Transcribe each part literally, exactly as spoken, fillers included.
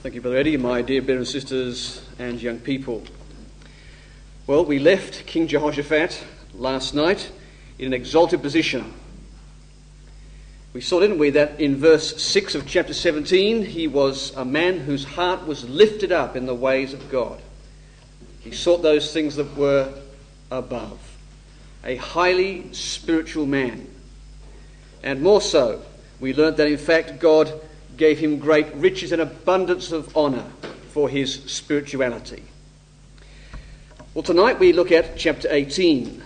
Thank you, Brother Eddie, my dear brothers and sisters and young people. Well, we left King Jehoshaphat last night in an exalted position. We saw, didn't we, that in verse six of chapter seventeen, he was a man whose heart was lifted up in the ways of God. He sought those things that were above. A highly spiritual man. And more so, we learnt that in fact God gave him great riches and abundance of honour for his spirituality. Well, tonight we look at chapter eighteen.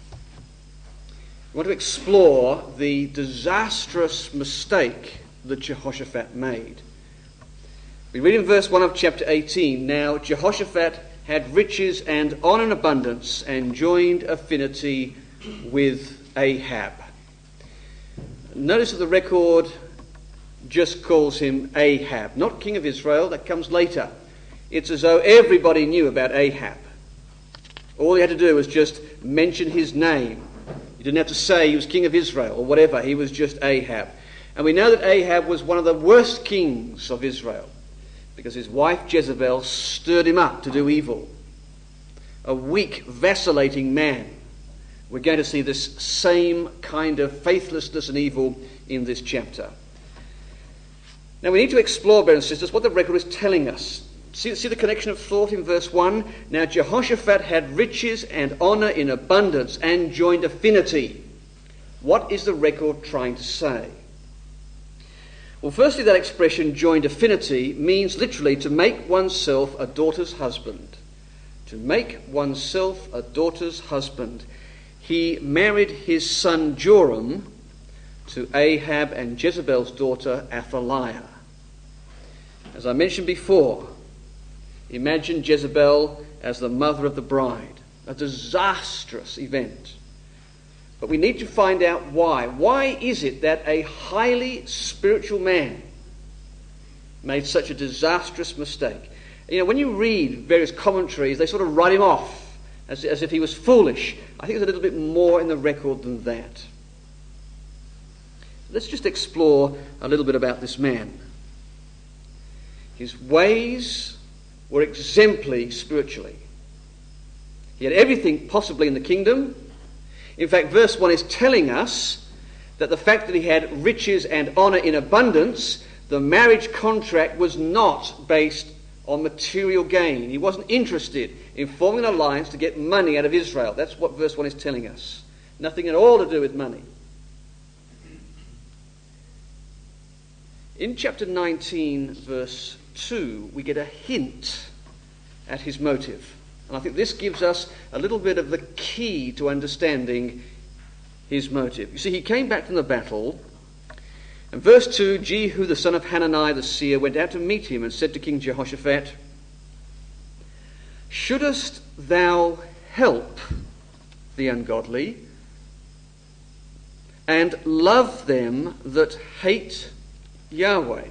We want to explore the disastrous mistake that Jehoshaphat made. We read in verse one of chapter eighteen, "Now Jehoshaphat had riches and honour and abundance, and joined affinity with Ahab." Notice that the record just calls him Ahab, not king of Israel. That comes later. It's as though everybody knew about Ahab. All he had to do was just mention his name. He didn't have to say he was king of Israel or whatever. He was just Ahab. And we know that Ahab was one of the worst kings of Israel because his wife Jezebel stirred him up to do evil. A weak, vacillating man. We're going to see this same kind of faithlessness and evil in this chapter. Now we need to explore, brothers and sisters, what the record is telling us. See, see the connection of thought in verse one? "Now Jehoshaphat had riches and honour in abundance and joined affinity." What is the record trying to say? Well, firstly, that expression, joined affinity, means literally to make oneself a daughter's husband. To make oneself a daughter's husband. He married his son Joram to Ahab and Jezebel's daughter Athaliah. As I mentioned before, imagine Jezebel as the mother of the bride. A disastrous event. But we need to find out why. Why is it that a highly spiritual man made such a disastrous mistake? You know, when you read various commentaries, they sort of write him off as, as if he was foolish. I think there's a little bit more in the record than that. Let's just explore a little bit about this man. His ways were exemplary spiritually. He had everything possibly in the kingdom. In fact, verse one is telling us that the fact that he had riches and honour in abundance, the marriage contract was not based on material gain. He wasn't interested in forming an alliance to get money out of Israel. That's what verse one is telling us. Nothing at all to do with money. In chapter nineteen, verse two, we get a hint at his motive. And I think this gives us a little bit of the key to understanding his motive. You see, he came back from the battle, and verse two, "Jehu the son of Hanani the seer went out to meet him and said to King Jehoshaphat, Shouldest thou help the ungodly and love them that hate Yahweh?"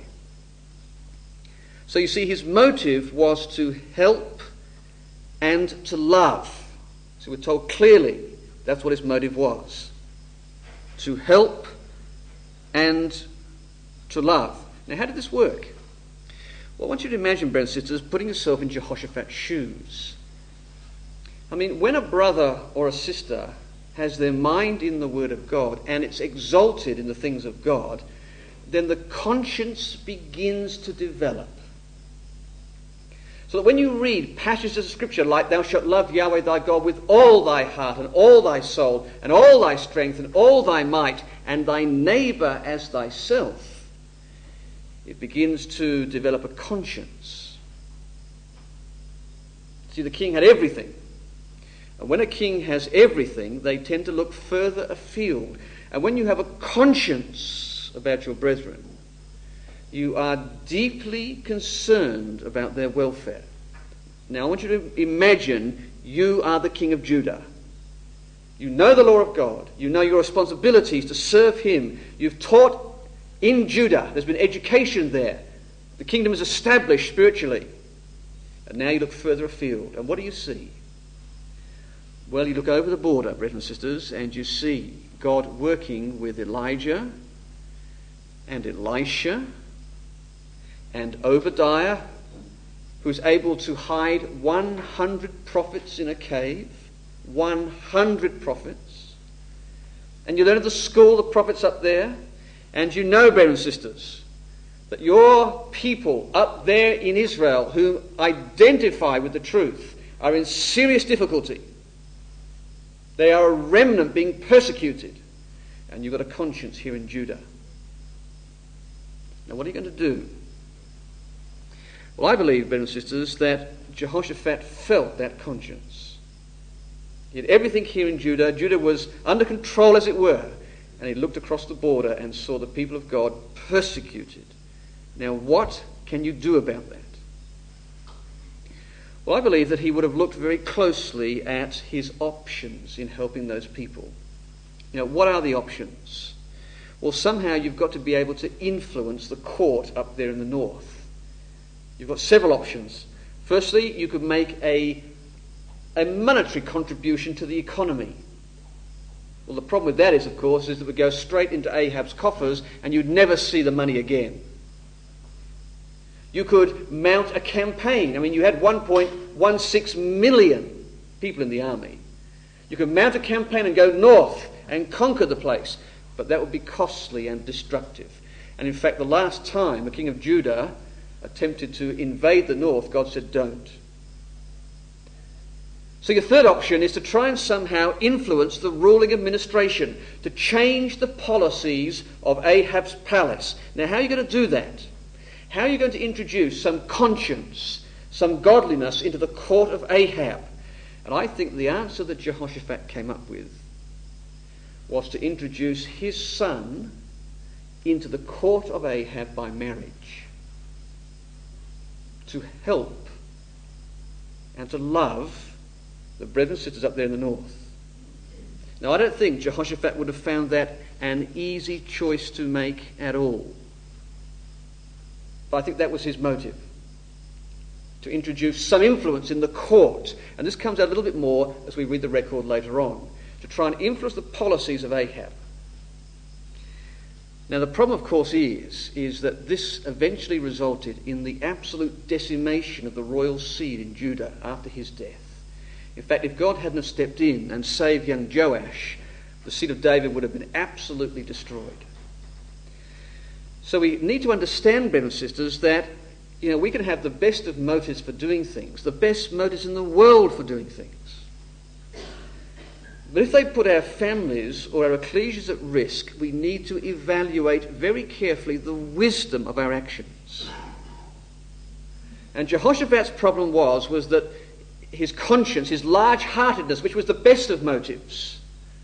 So you see, his motive was to help and to love. So we're told clearly that's what his motive was. To help and to love. Now, how did this work? Well, I want you to imagine, brothers and sisters, putting yourself in Jehoshaphat's shoes. I mean, when a brother or a sister has their mind in the Word of God and it's exalted in the things of God, then the conscience begins to develop. So that when you read passages of Scripture like, "Thou shalt love Yahweh thy God with all thy heart and all thy soul and all thy strength and all thy might and thy neighbour as thyself," it begins to develop a conscience. See, the king had everything. And when a king has everything, they tend to look further afield. And when you have a conscience about your brethren, you are deeply concerned about their welfare. Now, I want you to imagine you are the king of Judah. You know the law of God. You know your responsibilities to serve him. You've taught in Judah. There's been education there. The kingdom is established spiritually. And now you look further afield. And what do you see? Well, you look over the border, brothers and sisters, and you see God working with Elijah and Elisha and Obadiah, who's able to hide one hundred prophets in a cave. one hundred prophets. And you learn at the school the prophets up there, and you know, brothers and sisters, that your people up there in Israel who identify with the truth are in serious difficulty. They are a remnant being persecuted. And you've got a conscience here in Judah. Now, what are you going to do? Well, I believe, brothers and sisters, that Jehoshaphat felt that conscience. He had everything here in Judah. Judah was under control, as it were. And he looked across the border and saw the people of God persecuted. Now, what can you do about that? Well, I believe that he would have looked very closely at his options in helping those people. You know, what are the options? Well, somehow you've got to be able to influence the court up there in the north. You've got several options. Firstly, you could make a, a monetary contribution to the economy. Well, the problem with that is, of course, is that it would go straight into Ahab's coffers and you'd never see the money again. You could mount a campaign. I mean, you had one point one six million people in the army. You could mount a campaign and go north and conquer the place, but that would be costly and destructive. And in fact, the last time the king of Judah attempted to invade the north, God said, don't. So your third option is to try and somehow influence the ruling administration, to change the policies of Ahab's palace. Now, how are you going to do that? How are you going to introduce some conscience, some godliness into the court of Ahab? And I think the answer that Jehoshaphat came up with was to introduce his son into the court of Ahab by marriage, to help and to love the brethren and sisters up there in the north. Now, I don't think Jehoshaphat would have found that an easy choice to make at all. But I think that was his motive, to introduce some influence in the court. And this comes out a little bit more as we read the record later on, to try and influence the policies of Ahab. Now, the problem, of course, is, is that this eventually resulted in the absolute decimation of the royal seed in Judah after his death. In fact, if God hadn't have stepped in and saved young Joash, the seed of David would have been absolutely destroyed. So we need to understand, brothers and sisters, that you know we can have the best of motives for doing things, the best motives in the world for doing things. But if they put our families or our ecclesias at risk, we need to evaluate very carefully the wisdom of our actions. And Jehoshaphat's problem was, was that his conscience, his large-heartedness, which was the best of motives,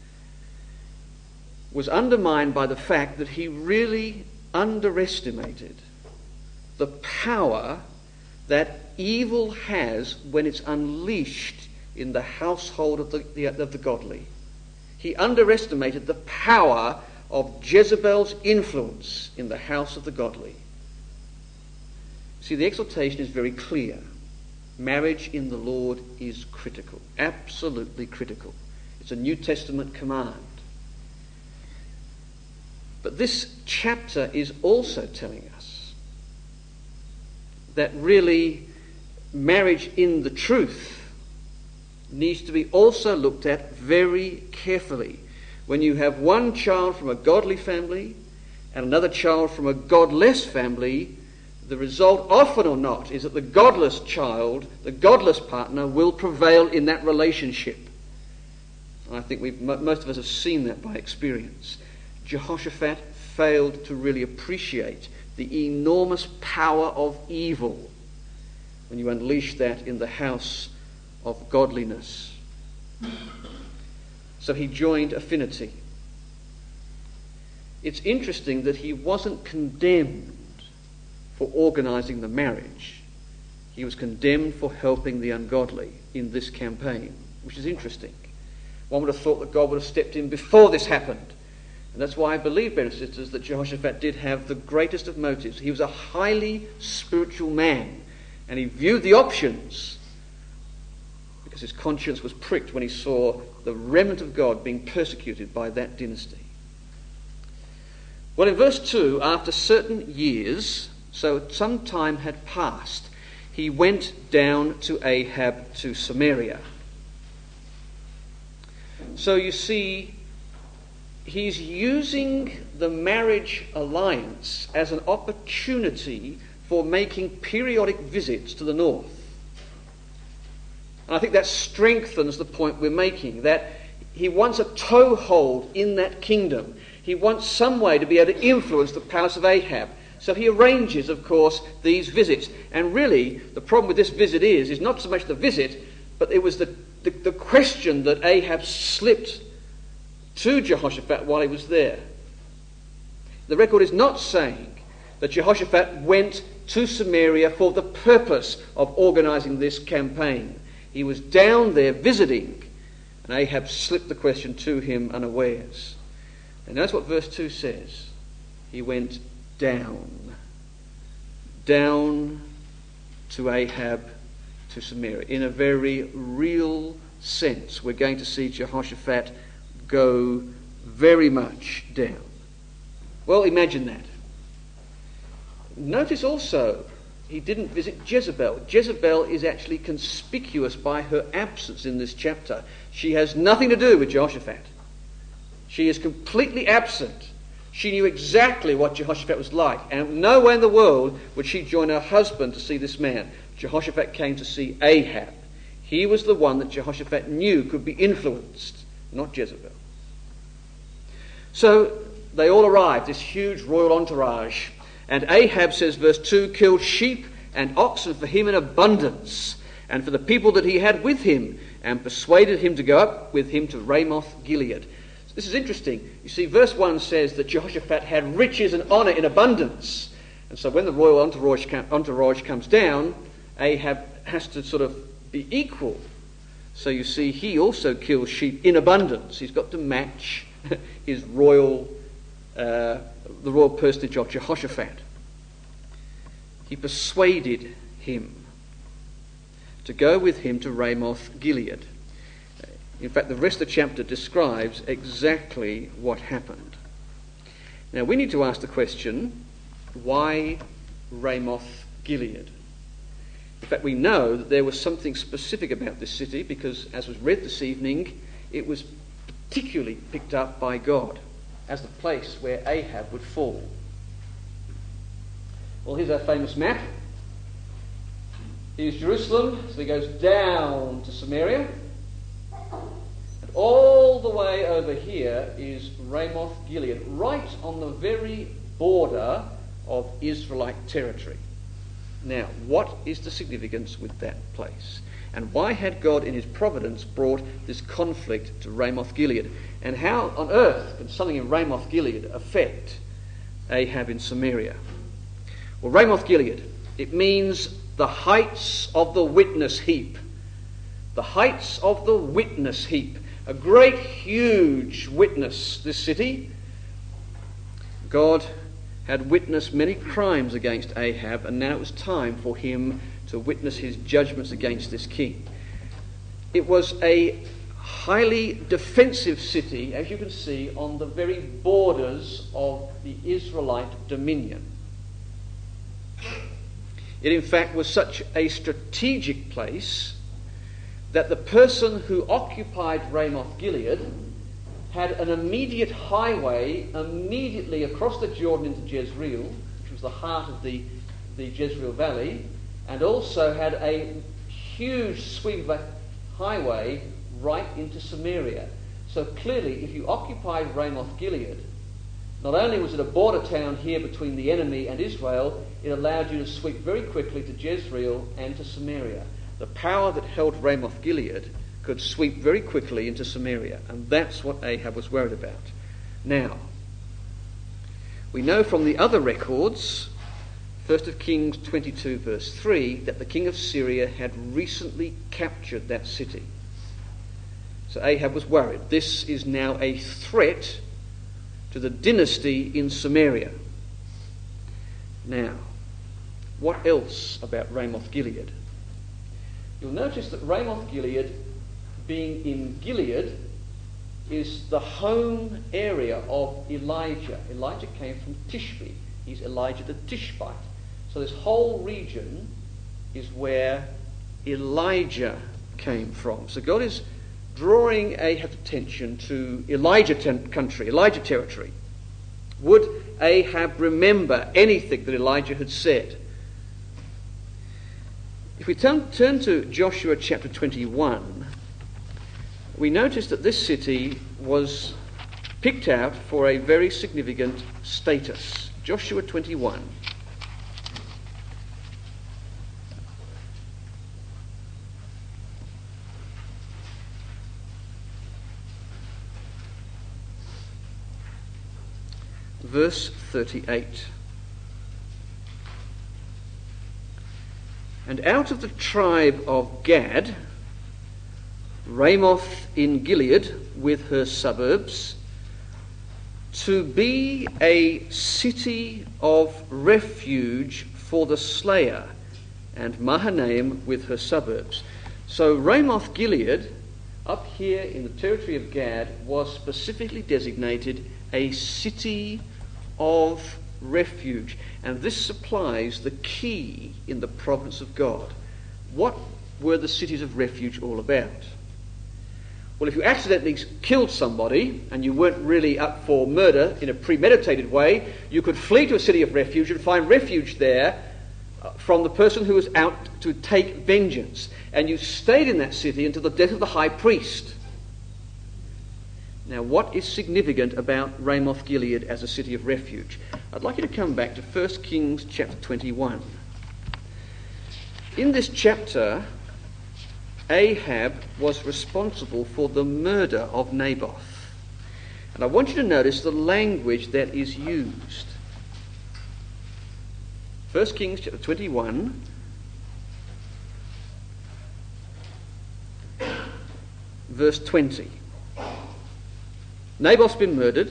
was undermined by the fact that he really underestimated the power that evil has when it's unleashed in the household of the, the, of the godly. He underestimated the power of Jezebel's influence in the house of the godly. See, the exhortation is very clear. Marriage in the Lord is critical, absolutely critical. It's a New Testament command. But this chapter is also telling us that really marriage in the truth needs to be also looked at very carefully. When you have one child from a godly family and another child from a godless family, the result, often or not, is that the godless child, the godless partner, will prevail in that relationship. I think we've, most of us have seen that by experience. Jehoshaphat failed to really appreciate the enormous power of evil when you unleash that in the house of godliness. So he joined affinity. It's interesting that he wasn't condemned for organising the marriage. He was condemned for helping the ungodly in this campaign, which is interesting. One would have thought that God would have stepped in before this happened. And that's why I believe, brothers and sisters, that Jehoshaphat did have the greatest of motives. He was a highly spiritual man, and he viewed the options because his conscience was pricked when he saw the remnant of God being persecuted by that dynasty. Well, in verse two, after certain years, So some time had passed. He went down to Ahab to Samaria. So you see, he's using the marriage alliance as an opportunity for making periodic visits to the north. And I think that strengthens the point we're making, that he wants a toehold in that kingdom. He wants some way to be able to influence the palace of Ahab. So he arranges, of course, these visits. And really, the problem with this visit is, is not so much the visit, but it was the, the, the question that Ahab slipped to Jehoshaphat while he was there. The record is not saying that Jehoshaphat went to Samaria for the purpose of organising this campaign. He was down there visiting, and Ahab slipped the question to him unawares. And that's what verse two says. He went down, down to Ahab to Samaria. In a very real sense, we're going to see Jehoshaphat go very much down. Well, imagine that. Notice also, he didn't visit Jezebel. Jezebel is actually conspicuous by her absence in this chapter. She has nothing to do with Jehoshaphat. She is completely absent. She knew exactly what Jehoshaphat was like, and nowhere in the world would she join her husband to see this man. Jehoshaphat came to see Ahab. He was the one that Jehoshaphat knew could be influenced, not Jezebel. So they all arrived, this huge royal entourage. And Ahab, says verse two, killed sheep and oxen for him in abundance, and for the people that he had with him, and persuaded him to go up with him to Ramoth Gilead. So this is interesting. You see, verse one says that Jehoshaphat had riches and honour in abundance. And so when the royal entourage, entourage comes down, Ahab has to sort of be equal. So you see, he also kills sheep in abundance. He's got to match his royal Uh, the royal personage of Jehoshaphat. He persuaded him to go with him to Ramoth Gilead. In fact, the rest of the chapter describes exactly what happened. Now, we need to ask the question, why Ramoth Gilead? In fact, we know that there was something specific about this city because, as was read this evening, it was particularly picked up by God as the place where Ahab would fall. Well, here's our famous map. Here's Jerusalem, so he goes down to Samaria. And all the way over here is Ramoth Gilead, right on the very border of Israelite territory. Now, what is the significance with that place? And why had God in his providence brought this conflict to Ramoth Gilead? And how on earth can something in Ramoth Gilead affect Ahab in Samaria? Well, Ramoth Gilead, it means the heights of the witness heap. The heights of the witness heap. A great, huge witness, this city. God had witnessed many crimes against Ahab, and now it was time for him to witness his judgments against this king. It was a highly defensive city, as you can see, on the very borders of the Israelite dominion. It, in fact, was such a strategic place that the person who occupied Ramoth Gilead had an immediate highway immediately across the Jordan into Jezreel, which was the heart of the, the Jezreel Valley, and also had a huge sweep of highway right into Samaria. So clearly, if you occupied Ramoth Gilead, not only was it a border town here between the enemy and Israel, it allowed you to sweep very quickly to Jezreel and to Samaria. The power that held Ramoth Gilead could sweep very quickly into Samaria, and that's what Ahab was worried about. Now, we know from the other records, First of Kings twenty-two verse three, that the king of Syria had recently captured that city. So Ahab was worried. This is now a threat to the dynasty in Samaria. Now, what else about Ramoth Gilead? You'll notice that Ramoth Gilead, being in Gilead, is the home area of Elijah. Elijah came from Tishbe. He's Elijah the Tishbite. So this whole region is where Elijah came from. So God is drawing Ahab's attention to Elijah ten- country, Elijah territory. Would Ahab remember anything that Elijah had said? If we turn, turn to Joshua chapter twenty-one, we notice that this city was picked out for a very significant status. Joshua twenty-one. Verse thirty-eight. And out of the tribe of Gad, Ramoth in Gilead with her suburbs, to be a city of refuge for the slayer, and Mahanaim with her suburbs. So Ramoth Gilead, up here in the territory of Gad, was specifically designated a city of refuge. And this supplies the key in the providence of God. What were the cities of refuge all about? Well, if you accidentally killed somebody and you weren't really up for murder in a premeditated way, you could flee to a city of refuge and find refuge there from the person who was out to take vengeance. And you stayed in that city until the death of the high priest. Now, what is significant about Ramoth Gilead as a city of refuge? I'd like you to come back to First Kings chapter twenty-one. In this chapter, Ahab was responsible for the murder of Naboth. And I want you to notice the language that is used. First Kings chapter twenty-one, verse twenty. Naboth's been murdered.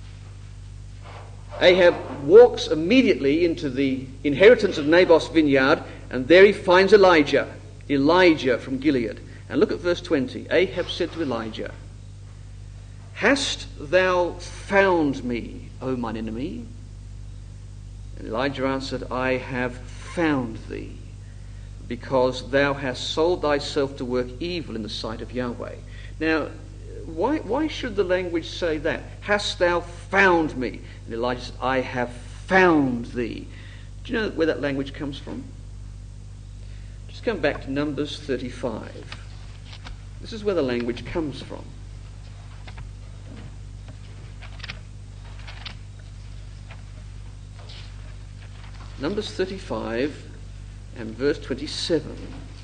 Ahab walks immediately into the inheritance of Naboth's vineyard, and there he finds Elijah, Elijah from Gilead. And look at verse twenty. Ahab said to Elijah, "Hast thou found me, O mine enemy?" And Elijah answered, "I have found thee, because thou hast sold thyself to work evil in the sight of Yahweh." Now, Why, why should the language say that? Hast thou found me? And Elijah said, I have found thee. Do you know where that language comes from? Just come back to Numbers thirty-five. This is where the language comes from. Numbers thirty-five and verse twenty-seven.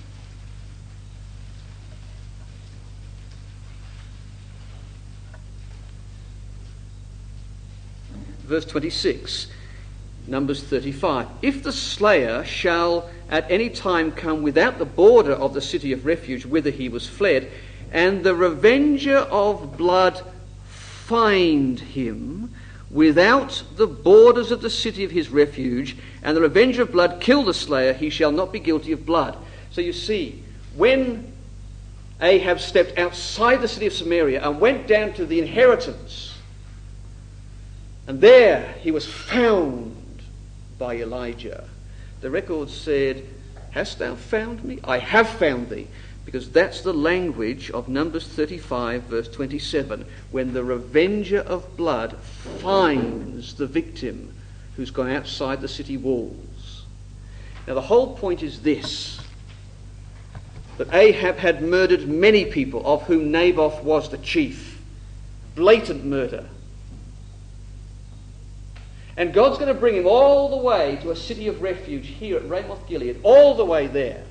Verse twenty-six, Numbers thirty-five. If the slayer shall at any time come without the border of the city of refuge whither he was fled, and the revenger of blood find him without the borders of the city of his refuge, and the revenger of blood kill the slayer, he shall not be guilty of blood. So you see, when Ahab stepped outside the city of Samaria and went down to the inheritance, and there he was found by Elijah, the record said, "Hast thou found me? I have found thee." Because that's the language of Numbers thirty-five, verse twenty-seven, when the revenger of blood finds the victim who's gone outside the city walls. Now the whole point is this, that Ahab had murdered many people, of whom Naboth was the chief. Blatant murder. And God's going to bring him all the way to a city of refuge here at Ramoth Gilead, all the way there,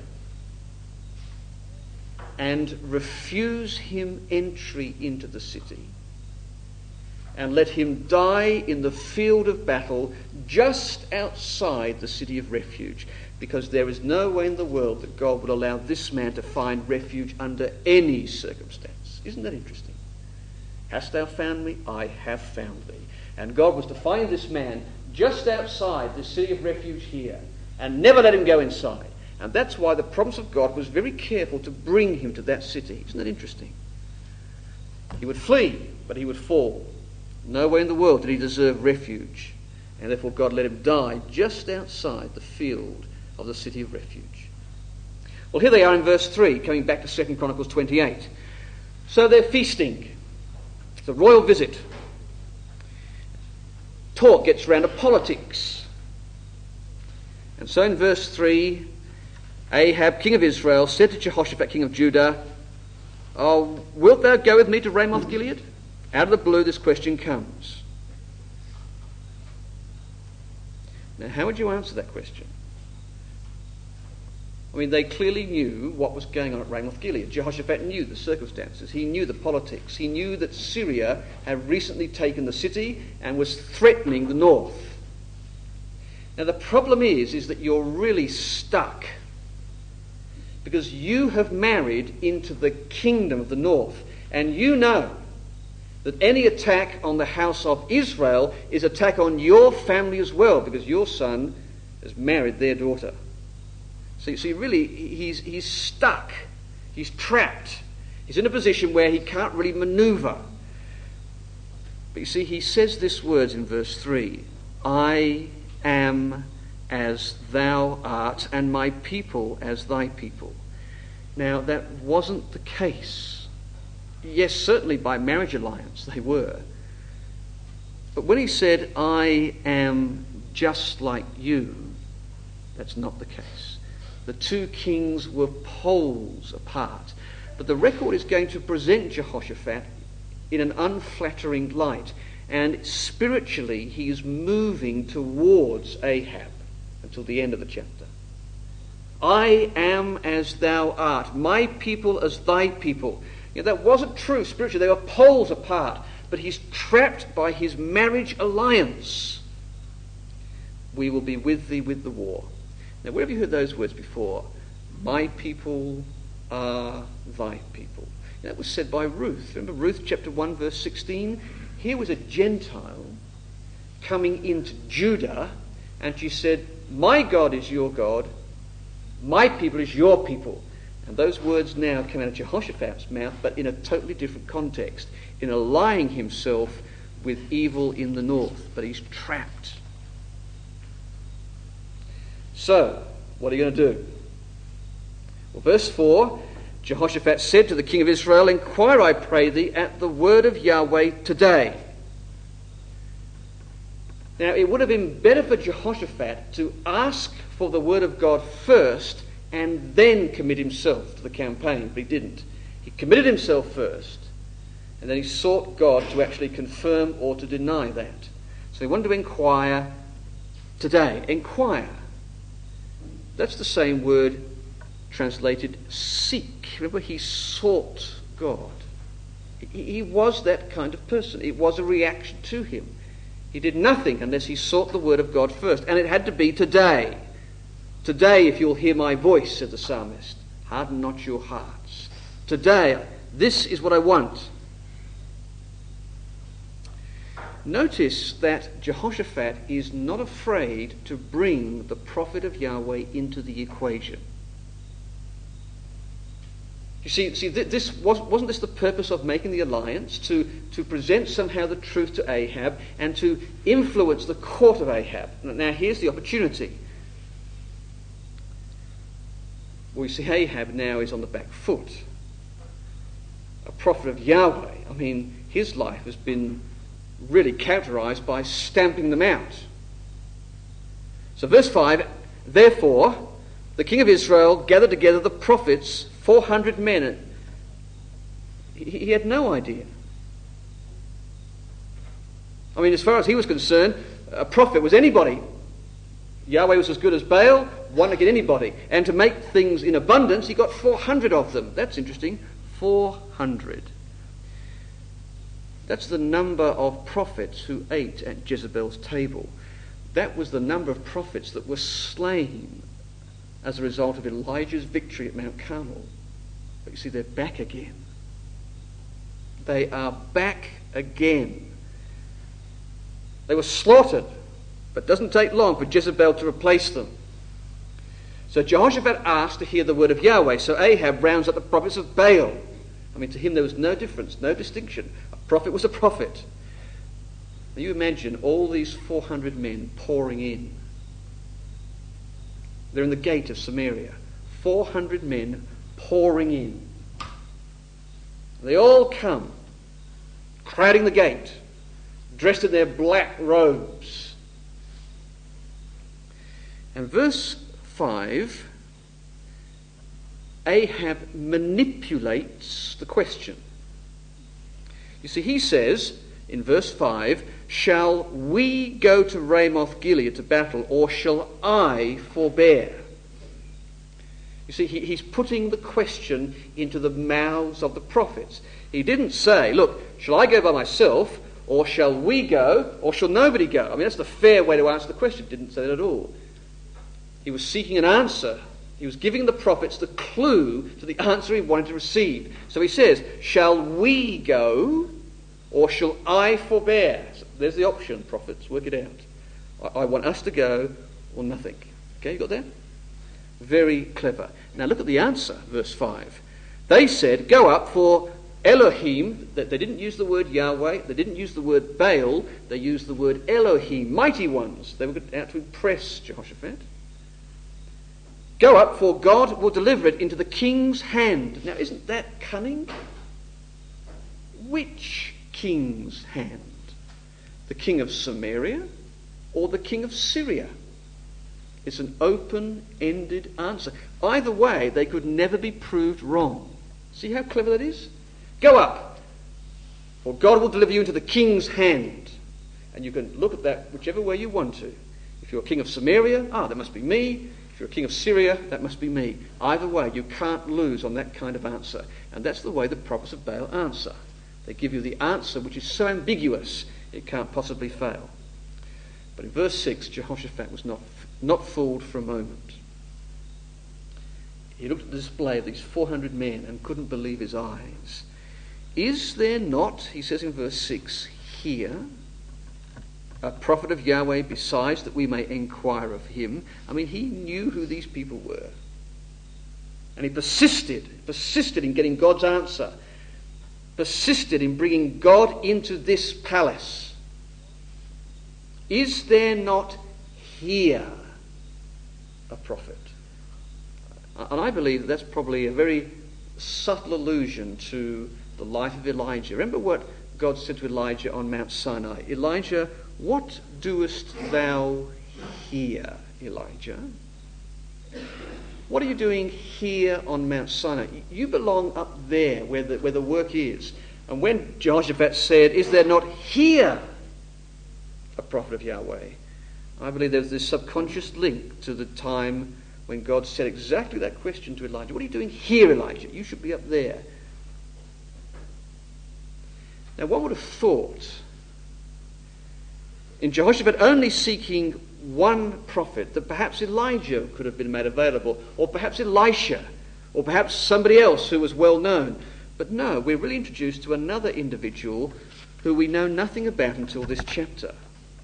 and refuse him entry into the city, and let him die in the field of battle just outside the city of refuge, because there is no way in the world that God would allow this man to find refuge under any circumstance. Isn't that interesting? Hast thou found me? I have found thee. And God was to find this man just outside the city of refuge here and never let him go inside. And that's why the promise of God was very careful to bring him to that city. Isn't that interesting? He would flee, but he would fall. No way in the world did he deserve refuge. And therefore God let him die just outside the field of the city of refuge. Well, here they are in verse three, coming back to Second Chronicles twenty-eight. So they're feasting. It's a royal visit. Talk gets round to politics. And so in verse three, Ahab, king of Israel, said to Jehoshaphat, king of Judah, "Oh, wilt thou go with me to Ramoth Gilead?" Out of the blue, this question comes. Now, how would you answer that question? I mean, they clearly knew what was going on at Ramoth Gilead. Jehoshaphat knew the circumstances. He knew the politics. He knew that Syria had recently taken the city and was threatening the north. Now, the problem is, is that you're really stuck because you have married into the kingdom of the north, and you know that any attack on the house of Israel is attack on your family as well, because your son has married their daughter. So you see, really, he's, he's stuck. He's trapped. He's in a position where he can't really maneuver. But you see, he says these words in verse three, "I am as thou art, and my people as thy people." Now, that wasn't the case. Yes, certainly by marriage alliance they were. But when he said, "I am just like you," that's not the case. The two kings were poles apart. But the record is going to present Jehoshaphat in an unflattering light. And spiritually, he is moving towards Ahab until the end of the chapter. "I am as thou art, my people as thy people." You know, that wasn't true spiritually. They were poles apart. But he's trapped by his marriage alliance. "We will be with thee with the war." Now, where have you heard those words before? My people are thy people. That was said by Ruth. Remember Ruth chapter one verse sixteen? Here was a Gentile coming into Judah, and she said, "My God is your God, my people is your people." And those words now come out of Jehoshaphat's mouth, but in a totally different context, in allying himself with evil in the north. But he's trapped. So, what are you going to do? Well, verse four, Jehoshaphat said to the king of Israel, "Inquire, I pray thee, at the word of Yahweh today." Now, it would have been better for Jehoshaphat to ask for the word of God first and then commit himself to the campaign, but he didn't. He committed himself first, and then he sought God to actually confirm or to deny that. So he wanted to inquire today. Inquire. That's the same word translated seek. Remember, he sought God. He, he was that kind of person. It was a reaction to him. He did nothing unless he sought the word of God first. And it had to be today. "Today, if you'll hear my voice," said the psalmist, "harden not your hearts." Today, this is what I want. Notice that Jehoshaphat is not afraid to bring the prophet of Yahweh into the equation. You see, see this was, wasn't this the purpose of making the alliance? To, to present somehow the truth to Ahab and to influence the court of Ahab. Now here's the opportunity. We see Ahab now is on the back foot. A prophet of Yahweh. I mean, his life has been really characterized by stamping them out. So verse five, "Therefore the king of Israel gathered together the prophets, four hundred men." He, he had no idea. I mean, as far as he was concerned, a prophet was anybody. Yahweh was as good as Baal, one to get anybody. And to make things in abundance, he got four hundred of them. That's interesting. four hundred. That's the number of prophets who ate at Jezebel's table. That was the number of prophets that were slain as a result of Elijah's victory at Mount Carmel. But you see, they're back again. They are back again. They were slaughtered, but it doesn't take long for Jezebel to replace them. So Jehoshaphat asked to hear the word of Yahweh. So Ahab rounds up the prophets of Baal. I mean, to him there was no difference, no distinction. A prophet was a prophet. Now you imagine all these four hundred men pouring in. They're in the gate of Samaria. four hundred men pouring in. They all come, crowding the gate, dressed in their black robes. And verse five, Ahab manipulates the question. You see, he says in verse five, shall we go to Ramoth Gilead to battle, or shall I forbear? You see, he, he's putting the question into the mouths of the prophets. He didn't say, look, shall I go by myself, or shall we go, or shall nobody go? I mean, that's the fair way to answer the question. He didn't say that at all. He was seeking an answer. He was giving the prophets the clue to the answer he wanted to receive. So he says, shall we go, or shall I forbear? So there's the option, prophets, work it out. I, I want us to go, or nothing. Okay, you got that? Very clever. Now look at the answer, verse five. They said, go up, for Elohim, that they didn't use the word Yahweh, they didn't use the word Baal, they used the word Elohim, mighty ones. They were out to impress Jehoshaphat. Go up, for God will deliver it into the king's hand. Now, isn't that cunning? Which king's hand? The king of Samaria or the king of Syria? It's an open-ended answer. Either way, they could never be proved wrong. See how clever that is? Go up, for God will deliver you into the king's hand. And you can look at that whichever way you want to. If you're king of Samaria, ah, that must be me. If you're king of Syria, that must be me. Either way, you can't lose on that kind of answer. And that's the way the prophets of Baal answer. They give you the answer which is so ambiguous it can't possibly fail. But in verse six, Jehoshaphat was not, not fooled for a moment. He looked at the display of these four hundred men and couldn't believe his eyes. Is there not, he says in verse six, here a prophet of Yahweh besides, that we may inquire of him? I mean, he knew who these people were. And he persisted, persisted in getting God's answer. Persisted in bringing God into this palace. Is there not here a prophet? And I believe that that's probably a very subtle allusion to the life of Elijah. Remember what God said to Elijah on Mount Sinai. Elijah, what doest thou here, Elijah? What are you doing here on Mount Sinai? You belong up there where the, where the work is. And when Jehoshaphat said, is there not here a prophet of Yahweh? I believe there's this subconscious link to the time when God said exactly that question to Elijah. What are you doing here, Elijah? You should be up there. Now, one would have thought, in Jehoshaphat only seeking one prophet, that perhaps Elijah could have been made available, or perhaps Elisha, or perhaps somebody else who was well known. But no, we're really introduced to another individual who we know nothing about until this chapter.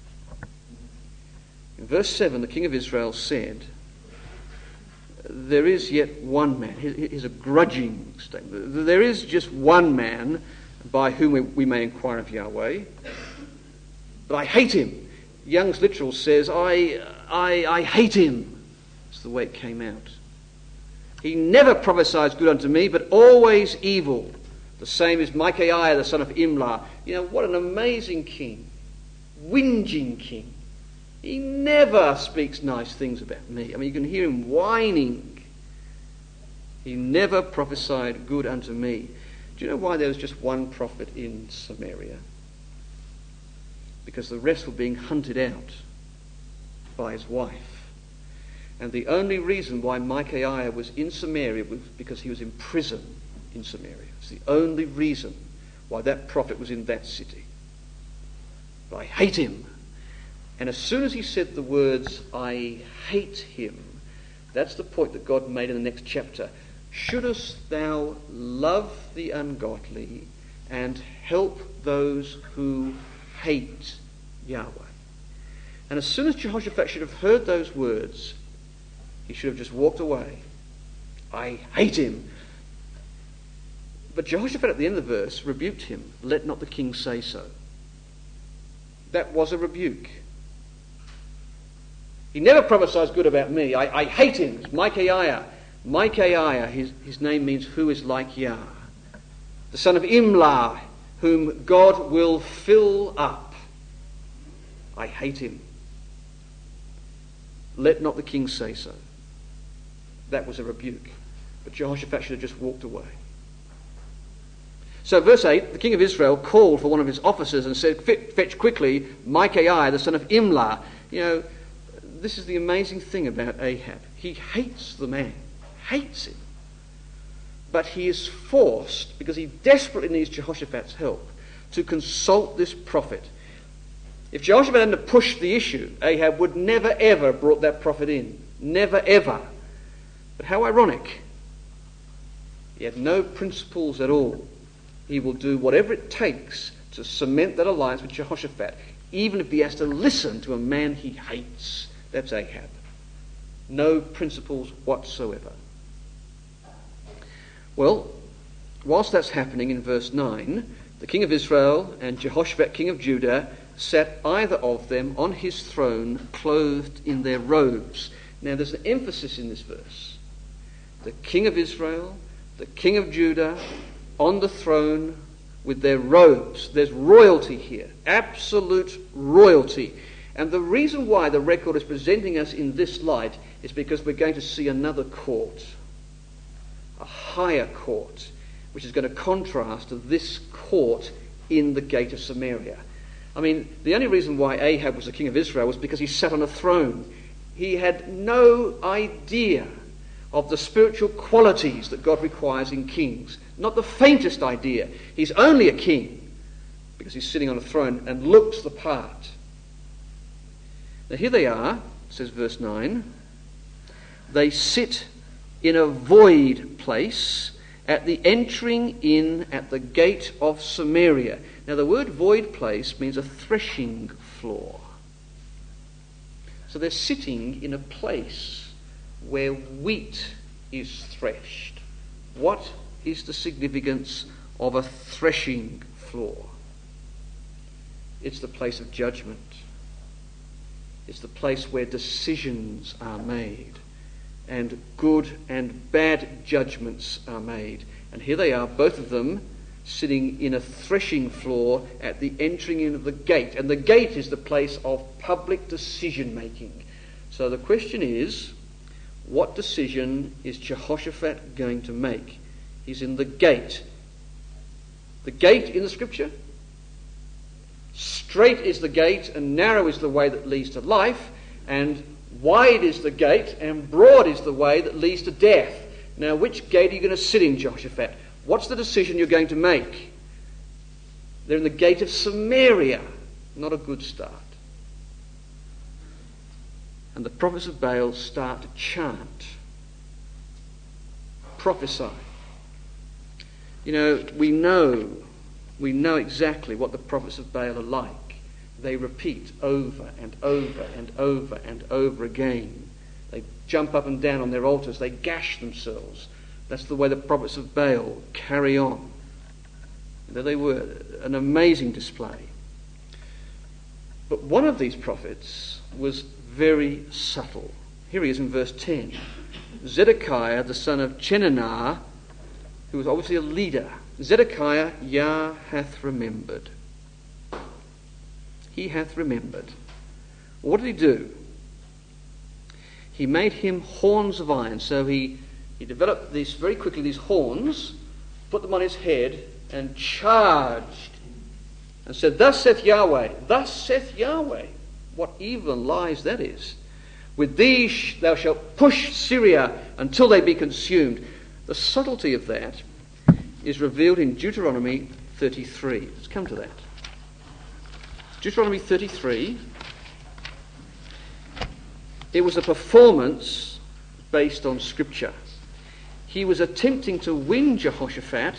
In verse seven, the king of Israel said, there is yet one man. Here's a grudging statement. There is just one man by whom we, we may inquire of Yahweh, but I hate him. Young's Literal says, I, I, I hate him. That's the way it came out. He never prophesies good unto me, but always evil. The same is Micaiah, the son of Imlah. You know, what an amazing king. Whinging king. He never speaks nice things about me. I mean, you can hear him whining. He never prophesied good unto me. Do you know why there was just one prophet in Samaria? Because the rest were being hunted out by his wife. And the only reason why Micaiah was in Samaria was because he was in prison in Samaria. It's the only reason why that prophet was in that city. But I hate him. And as soon as he said the words, I hate him, that's the point that God made in the next chapter. Shouldest thou love the ungodly and help those who hate Yahweh? And as soon as Jehoshaphat should have heard those words, he should have just walked away. I hate him. But Jehoshaphat at the end of the verse rebuked him. Let not the king say so. That was a rebuke. He never prophesies good about me. I, I hate him. It's Micaiah. Micaiah, his, his name means who is like Yah. The son of Imlah, whom God will fill up. I hate him. Let not the king say so. That was a rebuke. But Jehoshaphat should have just walked away. So verse eight, the king of Israel called for one of his officers and said, fetch quickly Micaiah, the son of Imlah. You know, this is the amazing thing about Ahab. He hates the man, hates him. But he is forced, because he desperately needs Jehoshaphat's help, to consult this prophet. If Jehoshaphat hadn't pushed the issue, Ahab would never ever have brought that prophet in. Never ever. But how ironic. He had no principles at all. He will do whatever it takes to cement that alliance with Jehoshaphat, even if he has to listen to a man he hates. That's Ahab. No principles whatsoever. Well, whilst that's happening in verse nine, the king of Israel and Jehoshaphat, king of Judah, sat either of them on his throne, clothed in their robes. Now there's an emphasis in this verse. The king of Israel, the king of Judah, on the throne with their robes. There's royalty here. Absolute royalty. And the reason why the record is presenting us in this light is because we're going to see another court. A higher court, which is going to contrast to this court in the gate of Samaria. I mean, the only reason why Ahab was the king of Israel was because he sat on a throne. He had no idea of the spiritual qualities that God requires in kings. Not the faintest idea. He's only a king because he's sitting on a throne and looks the part. Now here they are, says verse nine. They sit in a void place at the entering in at the gate of Samaria. Now the word void place means a threshing floor. So they're sitting in a place where wheat is threshed. What is the significance of a threshing floor? It's the place of judgment. It's the place where decisions are made and good and bad judgments are made. And here they are, both of them, sitting in a threshing floor at the entering in of the gate. And the gate is the place of public decision making. So the question is, what decision is Jehoshaphat going to make? He's in the gate. The gate in the scripture, straight is the gate and narrow is the way that leads to life, and wide is the gate and broad is the way that leads to death. Now, which gate are you going to sit in, Jehoshaphat? What's the decision you're going to make? They're in the gate of Samaria. Not a good start. And the prophets of Baal start to chant, prophesy. You know, we know, we know exactly what the prophets of Baal are like. They repeat over and over and over and over again. They jump up and down on their altars. They gash themselves. That's the way the prophets of Baal carry on. There they were, an amazing display. But one of these prophets was very subtle. Here he is in verse ten. Zedekiah, the son of Chenanah, who was obviously a leader. Zedekiah, Yah hath remembered. He hath remembered. What did he do? He made him horns of iron. So he, he developed these very quickly, these horns, put them on his head, and charged, and said, Thus saith Yahweh, thus saith Yahweh. What evil and lies that is. With these thou shalt push Syria until they be consumed. The subtlety of that is revealed in Deuteronomy thirty-three. Let's come to that. Deuteronomy thirty-three. It was a performance based on Scripture. He was attempting to win Jehoshaphat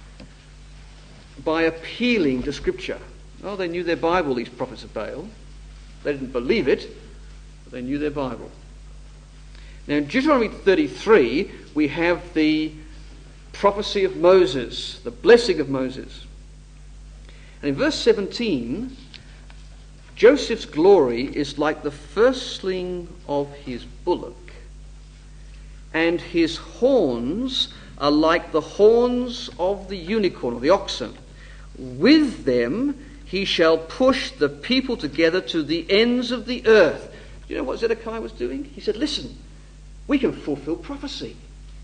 by appealing to Scripture. Oh, they knew their Bible, these prophets of Baal. They didn't believe it, but they knew their Bible. Now in Deuteronomy thirty-three, we have the prophecy of Moses, the blessing of Moses. And in verse seventeen, Joseph's glory is like the firstling of his bullock, and his horns are like the horns of the unicorn or the oxen. With them he shall push the people together to the ends of the earth. Do you know what Zedekiah was doing? He said, listen, we can fulfill prophecy.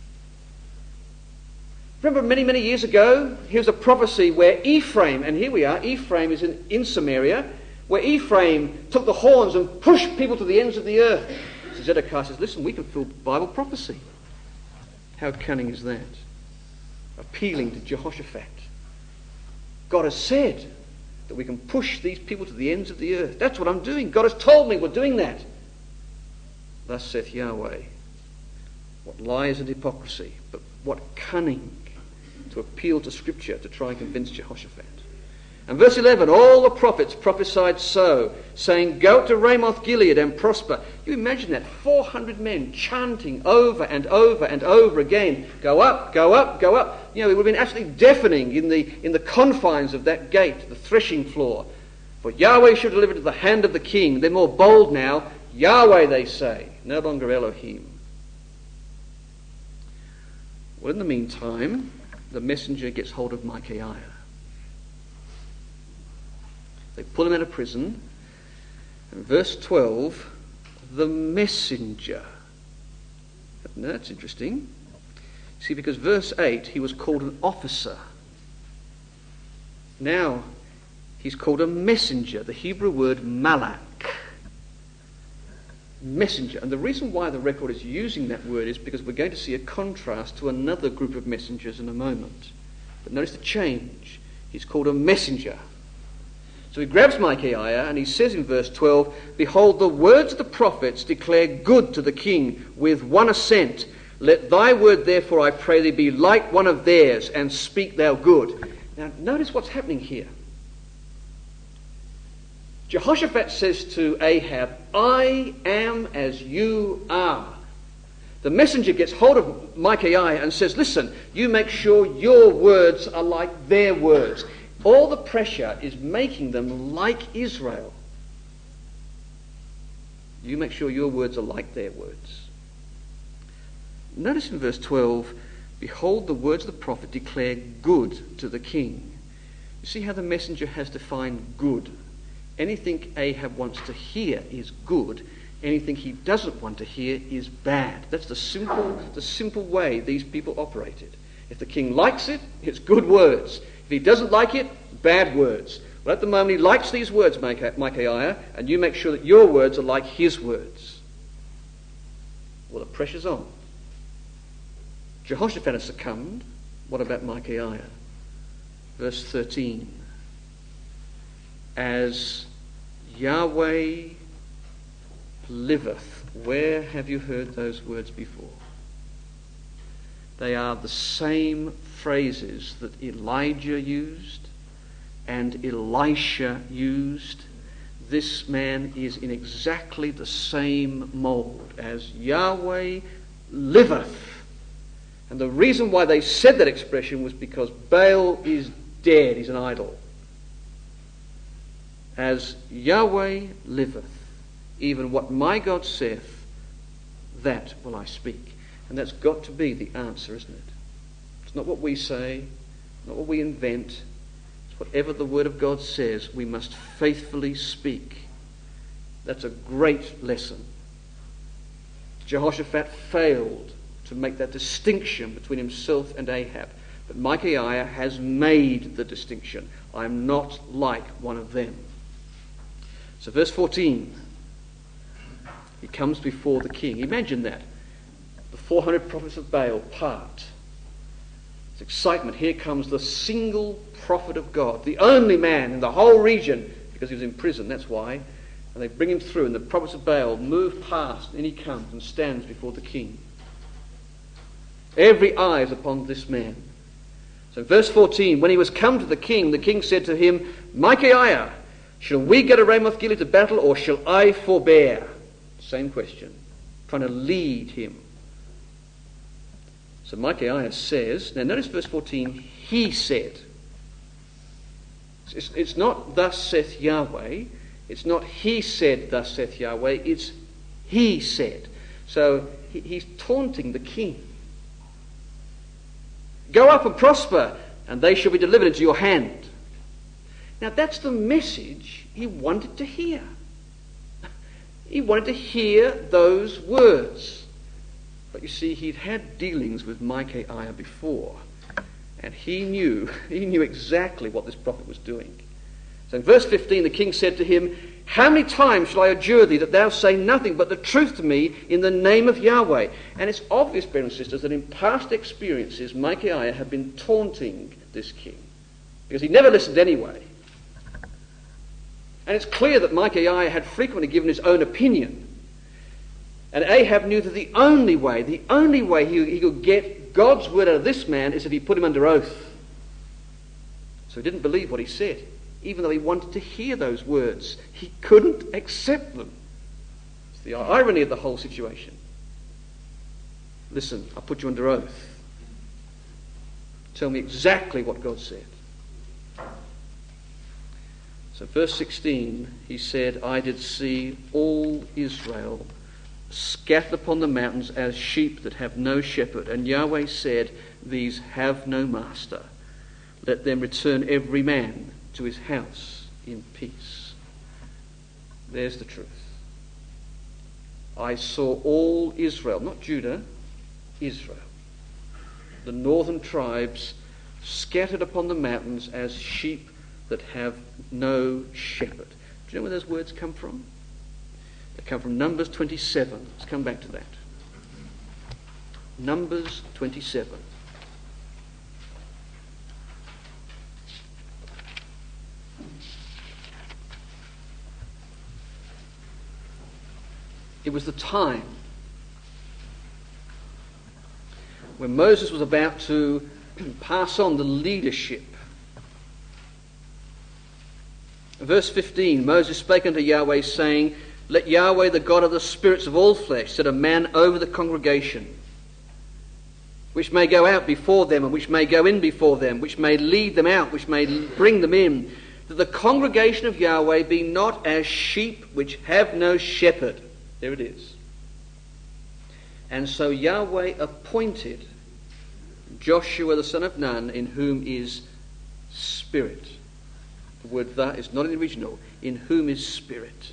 Remember many, many years ago, here's a prophecy where Ephraim, and here we are, Ephraim is in, in Samaria, where Ephraim took the horns and pushed people to the ends of the earth. So Zedekiah says, listen, we can fulfill Bible prophecy. How cunning is that? Appealing to Jehoshaphat. God has said that we can push these people to the ends of the earth. That's what I'm doing. God has told me we're doing that. Thus saith Yahweh. What lies and hypocrisy, but what cunning to appeal to Scripture to try and convince Jehoshaphat. And verse eleven, all the prophets prophesied so, saying, go up to Ramoth Gilead and prosper. You imagine that, four hundred men chanting over and over and over again, go up, go up, go up. You know, it would have been absolutely deafening in the, in the confines of that gate, the threshing floor. For Yahweh shall deliver to the hand of the king. They're more bold now. Yahweh, they say, no longer Elohim. Well, in the meantime, the messenger gets hold of Micaiah. They pull him out of prison. And verse twelve, the messenger. Now that's interesting. See, because verse eight, he was called an officer. Now, he's called a messenger. The Hebrew word malak. Messenger. And the reason why the record is using that word is because we're going to see a contrast to another group of messengers in a moment. But notice the change. He's called a messenger. So he grabs Micaiah and he says in verse twelve, behold, the words of the prophets declare good to the king with one assent. Let thy word, therefore, I pray thee, be like one of theirs, and speak thou good. Now, notice what's happening here. Jehoshaphat says to Ahab, I am as you are. The messenger gets hold of Micaiah and says, listen, you make sure your words are like their words. All the pressure is making them like Israel. You make sure your words are like their words. Notice in verse twelve, behold, the words of the prophet declare good to the king. You see how the messenger has defined good. Anything Ahab wants to hear is good. Anything he doesn't want to hear is bad. That's the simple, the simple way these people operated. If the king likes it, it's good words. If he doesn't like it, bad words. Well, at the moment, he likes these words, Micaiah, and you make sure that your words are like his words. Well, the pressure's on. Jehoshaphat has succumbed. What about Micaiah? Verse thirteen. As Yahweh liveth. Where have you heard those words before? They are the same phrases that Elijah used and Elisha used. This man is in exactly the same mold. As Yahweh liveth. And the reason why they said that expression was because Baal is dead. He's an idol. As Yahweh liveth, even what my God saith, that will I speak. And that's got to be the answer, isn't it? It's not what we say, not what we invent. It's whatever the Word of God says, we must faithfully speak. That's a great lesson. Jehoshaphat failed to make that distinction between himself and Ahab. But Micaiah has made the distinction. I am not like one of them. So verse fourteen, he comes before the king. Imagine that. The four hundred prophets of Baal part. It's excitement. Here comes the single prophet of God, the only man in the whole region, because he was in prison, that's why. And they bring him through, and the prophets of Baal move past, and he comes and stands before the king. Every eye is upon this man. So verse fourteen, when he was come to the king, the king said to him, Micaiah, shall we go to Ramoth Gilead to battle, or shall I forbear? Same question. Trying to lead him. So Micaiah says, now notice verse fourteen, he said. It's, it's not thus saith Yahweh, It's not he said, thus saith Yahweh, it's he said. So he, he's taunting the king. Go up and prosper, and they shall be delivered into your hand. Now that's the message he wanted to hear. He wanted to hear those words. But you see, he'd had dealings with Micaiah before, and he knew, he knew exactly what this prophet was doing. So in verse fifteen, the king said to him, how many times shall I adjure thee that thou say nothing but the truth to me in the name of Yahweh? And it's obvious, brothers and sisters, that in past experiences, Micaiah had been taunting this king, because he never listened anyway. And it's clear that Micaiah had frequently given his own opinion. And Ahab knew that the only way, the only way he, he could get God's word out of this man is if he put him under oath. So he didn't believe what he said. Even though he wanted to hear those words, he couldn't accept them. It's the irony of the whole situation. Listen, I'll put you under oath. Tell me exactly what God said. So verse sixteen, he said, I did see all Israel scattered upon the mountains as sheep that have no shepherd. And Yahweh said, these have no master. Let them return every man to his house in peace. There's the truth. I saw all Israel, not Judah, Israel, the northern tribes, scattered upon the mountains as sheep that have no shepherd. Do you know where those words come from? They come from Numbers twenty-seven. Let's come back to that. Numbers twenty-seven. It was the time when Moses was about to pass on the leadership. Verse fifteen, Moses spake unto Yahweh, saying, let Yahweh, the God of the spirits of all flesh, set a man over the congregation, which may go out before them, and which may go in before them, which may lead them out, which may bring them in, that the congregation of Yahweh be not as sheep which have no shepherd. There it is. And so Yahweh appointed Joshua the son of Nun, in whom is spirit. The word that is not in the original. In whom is spirit.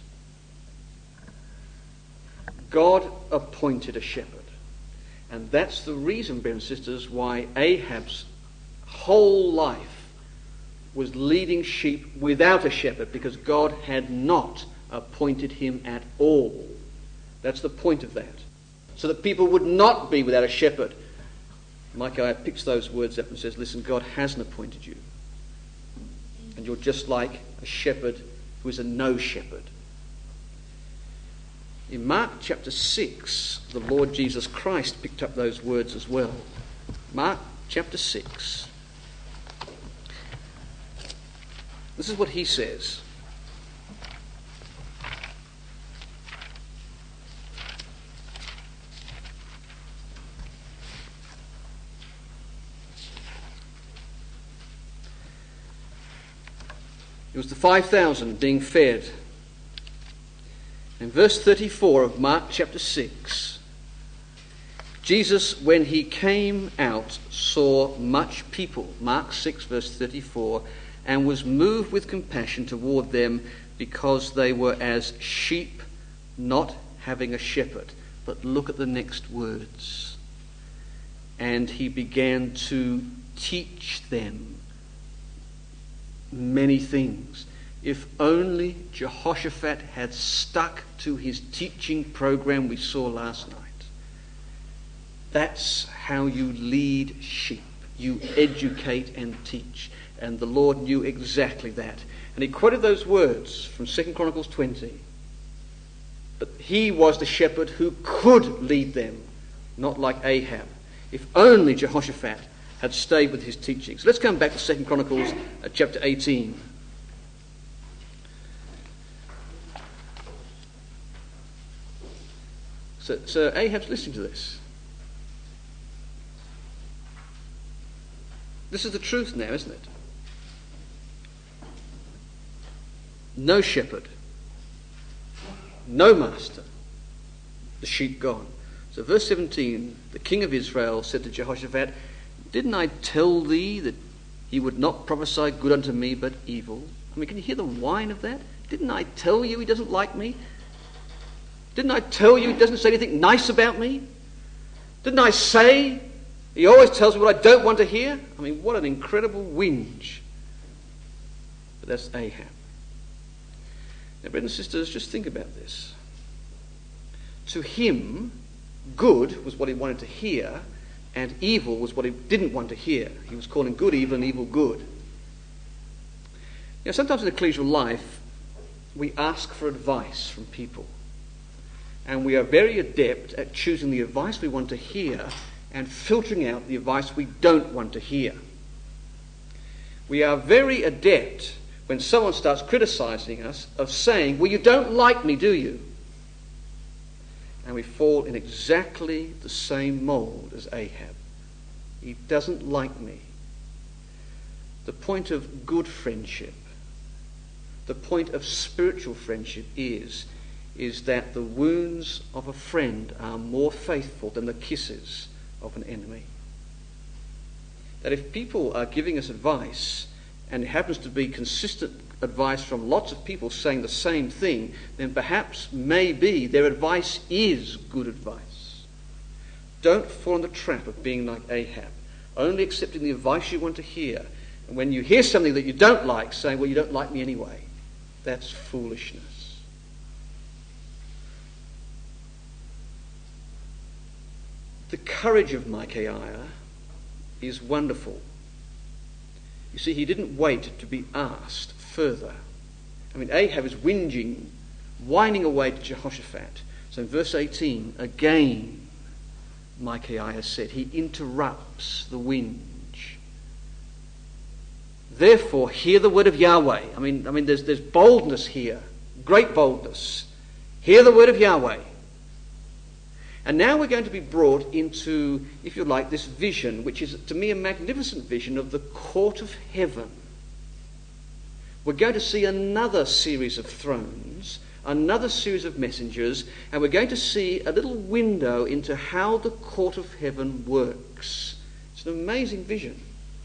God appointed a shepherd. And that's the reason, brothers and sisters, why Ahab's whole life was leading sheep without a shepherd, because God had not appointed him at all. That's the point of that. So that people would not be without a shepherd. Micaiah picks those words up and says, listen, God hasn't appointed you. And you're just like a shepherd who is a no shepherd. In Mark chapter six, the Lord Jesus Christ picked up those words as well. Mark chapter six. This is what he says. It was the five thousand being fed. In verse thirty-four of Mark chapter six, Jesus, when he came out, saw much people, Mark six verse thirty-four, and was moved with compassion toward them, because they were as sheep not having a shepherd. But look at the next words. And he began to teach them many things. If only Jehoshaphat had stuck to his teaching program we saw last night. That's how you lead sheep. You educate and teach. And the Lord knew exactly that. And he quoted those words from Second Chronicles twenty. But he was the shepherd who could lead them, not like Ahab. If only Jehoshaphat had stayed with his teachings. Let's come back to Second Chronicles uh, chapter eighteen. So, so Ahab's listening to this. This is the truth now, isn't it? No shepherd. no master, the sheep gone. So verse seventeen, the king of Israel said to Jehoshaphat, didn't I tell thee that he would not prophesy good unto me but evil? I mean, can you hear the whine of that? Didn't I tell you he doesn't like me? Didn't I tell you he doesn't say anything nice about me? Didn't I say he always tells me what I don't want to hear? I mean, what an incredible whinge. But that's Ahab. Now, brothers and sisters, just think about this. To him, good was what he wanted to hear, and evil was what he didn't want to hear. He was calling good evil and evil good. You know, sometimes in ecclesial life, we ask for advice from people. And we are very adept at choosing the advice we want to hear and filtering out the advice we don't want to hear. We are very adept, when someone starts criticizing us, of saying, well, you don't like me, do you? And we fall in exactly the same mold as Ahab. He doesn't like me. The point of good friendship, the point of spiritual friendship is, is that the wounds of a friend are more faithful than the kisses of an enemy. That if people are giving us advice, and it happens to be consistent advice from lots of people saying the same thing, then perhaps, maybe, their advice is good advice. Don't fall in the trap of being like Ahab, only accepting the advice you want to hear. And when you hear something that you don't like, saying, well, you don't like me anyway. That's foolishness. The courage of Micaiah is wonderful. You see, he didn't wait to be asked further. I mean, Ahab is whinging, whining away to Jehoshaphat. So in verse eighteen, again, Micaiah said, he interrupts the whinge. Therefore, hear the word of Yahweh. I mean, I mean, there's, there's boldness here, great boldness. Hear the word of Yahweh. And now we're going to be brought into, if you like, this vision, which is to me a magnificent vision of the court of heaven. We're going to see another series of thrones, another series of messengers, and we're going to see a little window into how the court of heaven works. It's an amazing vision.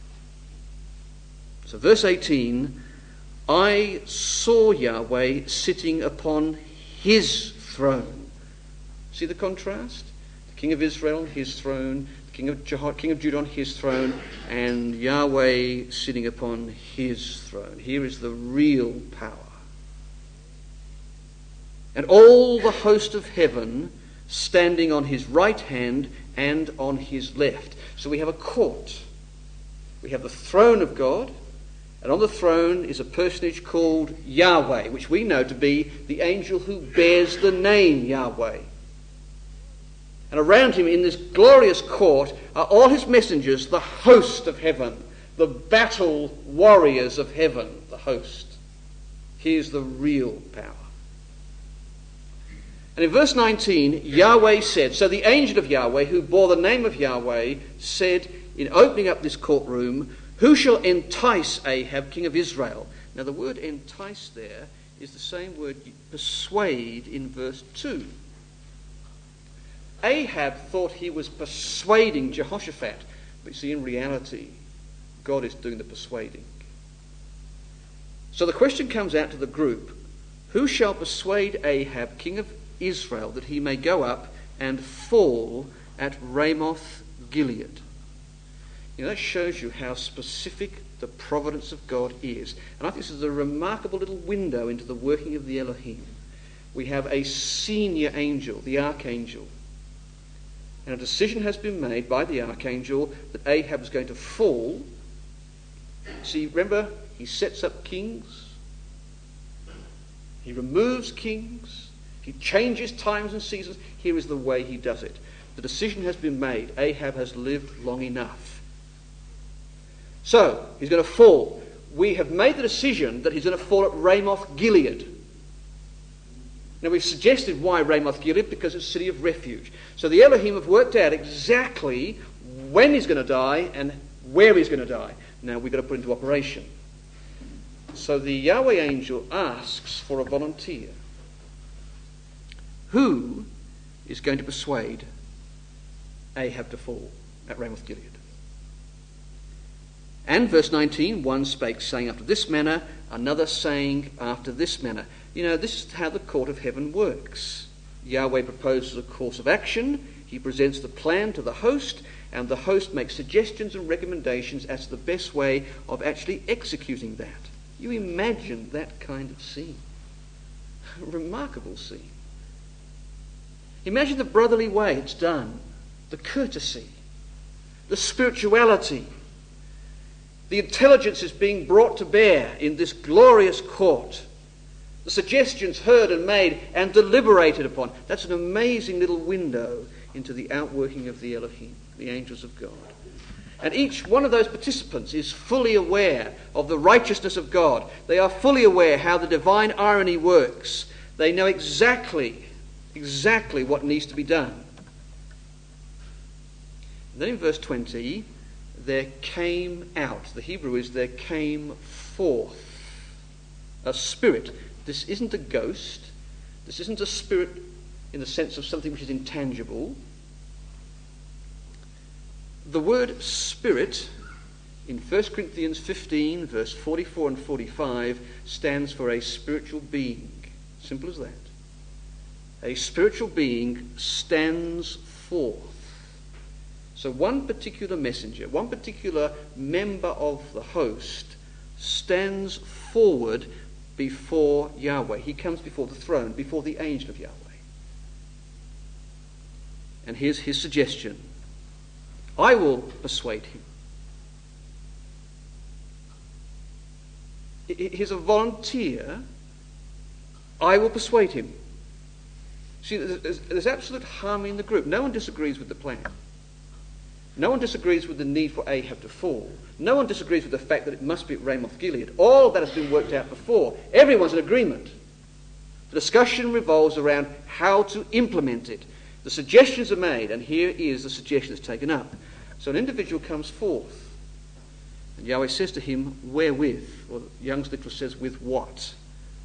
So verse eighteen, I saw Yahweh sitting upon his throne. See the contrast? The king of Israel on his throne, the king of, Jeho- king of Judah on his throne, and Yahweh sitting upon his throne. Here is the real power. And all the host of heaven standing on his right hand and on his left. So we have a court. We have the throne of God, and on the throne is a personage called Yahweh, which we know to be the angel who bears the name Yahweh. And around him in this glorious court are all his messengers, the host of heaven, the battle warriors of heaven, the host. Here's the real power. And in verse nineteen, Yahweh said, so the angel of Yahweh, who bore the name of Yahweh, said in opening up this courtroom, who shall entice Ahab, king of Israel? Now the word entice there is the same word persuade in verse two. Ahab thought he was persuading Jehoshaphat, but you see, in reality, God is doing the persuading. So the question comes out to the group, who shall persuade Ahab, king of Israel, that he may go up and fall at Ramoth Gilead? You know, that shows you how specific the providence of God is. And I think this is a remarkable little window into the working of the Elohim. We have a senior angel, the archangel. And a decision has been made by the archangel that Ahab is going to fall. See, remember, he sets up kings. He removes kings. He changes times and seasons. Here is the way he does it. The decision has been made. Ahab has lived long enough. So, he's going to fall. We have made the decision that he's going to fall at Ramoth Gilead. Now, we've suggested why Ramoth Gilead, because it's a city of refuge. So the Elohim have worked out exactly when he's going to die and where he's going to die. Now, we've got to put it into operation. So the Yahweh angel asks for a volunteer. who is going to persuade Ahab to fall at Ramoth Gilead. And verse nineteen, one spake, saying after this manner, another saying after this manner. You know, this is how the court of heaven works. Yahweh proposes a course of action. He presents the plan to the host, and the host makes suggestions and recommendations as to the best way of actually executing that. You imagine that kind of scene. A remarkable scene. Imagine the brotherly way it's done, the courtesy, the spirituality. The intelligence is being brought to bear in this glorious court. The suggestions heard and made and deliberated upon. That's an amazing little window into the outworking of the Elohim, the angels of God. And each one of those participants is fully aware of the righteousness of God. They are fully aware how the divine irony works. They know exactly, exactly what needs to be done. And then in verse twenty, there came out. The Hebrew is there came forth a spirit. This isn't a ghost. This isn't a spirit in the sense of something which is intangible. The word spirit in First Corinthians fifteen, verse forty-four and forty-five, stands for a spiritual being. Simple as that. A spiritual being stands forth. So one particular messenger, one particular member of the host stands forward before Yahweh. He comes before the throne, before the angel of Yahweh. And here's his suggestion. I will persuade him. He's a volunteer. I will persuade him. See, there's, there's absolute harmony in the group. No one disagrees with the plan. No one disagrees with the need for Ahab to fall. No one disagrees with the fact that it must be at Ramoth Gilead. All of that has been worked out before. Everyone's in agreement. The discussion revolves around how to implement it. The suggestions are made, and here is the suggestion that's taken up. So an individual comes forth, and Yahweh says to him, wherewith? Or Young's literal says, with what?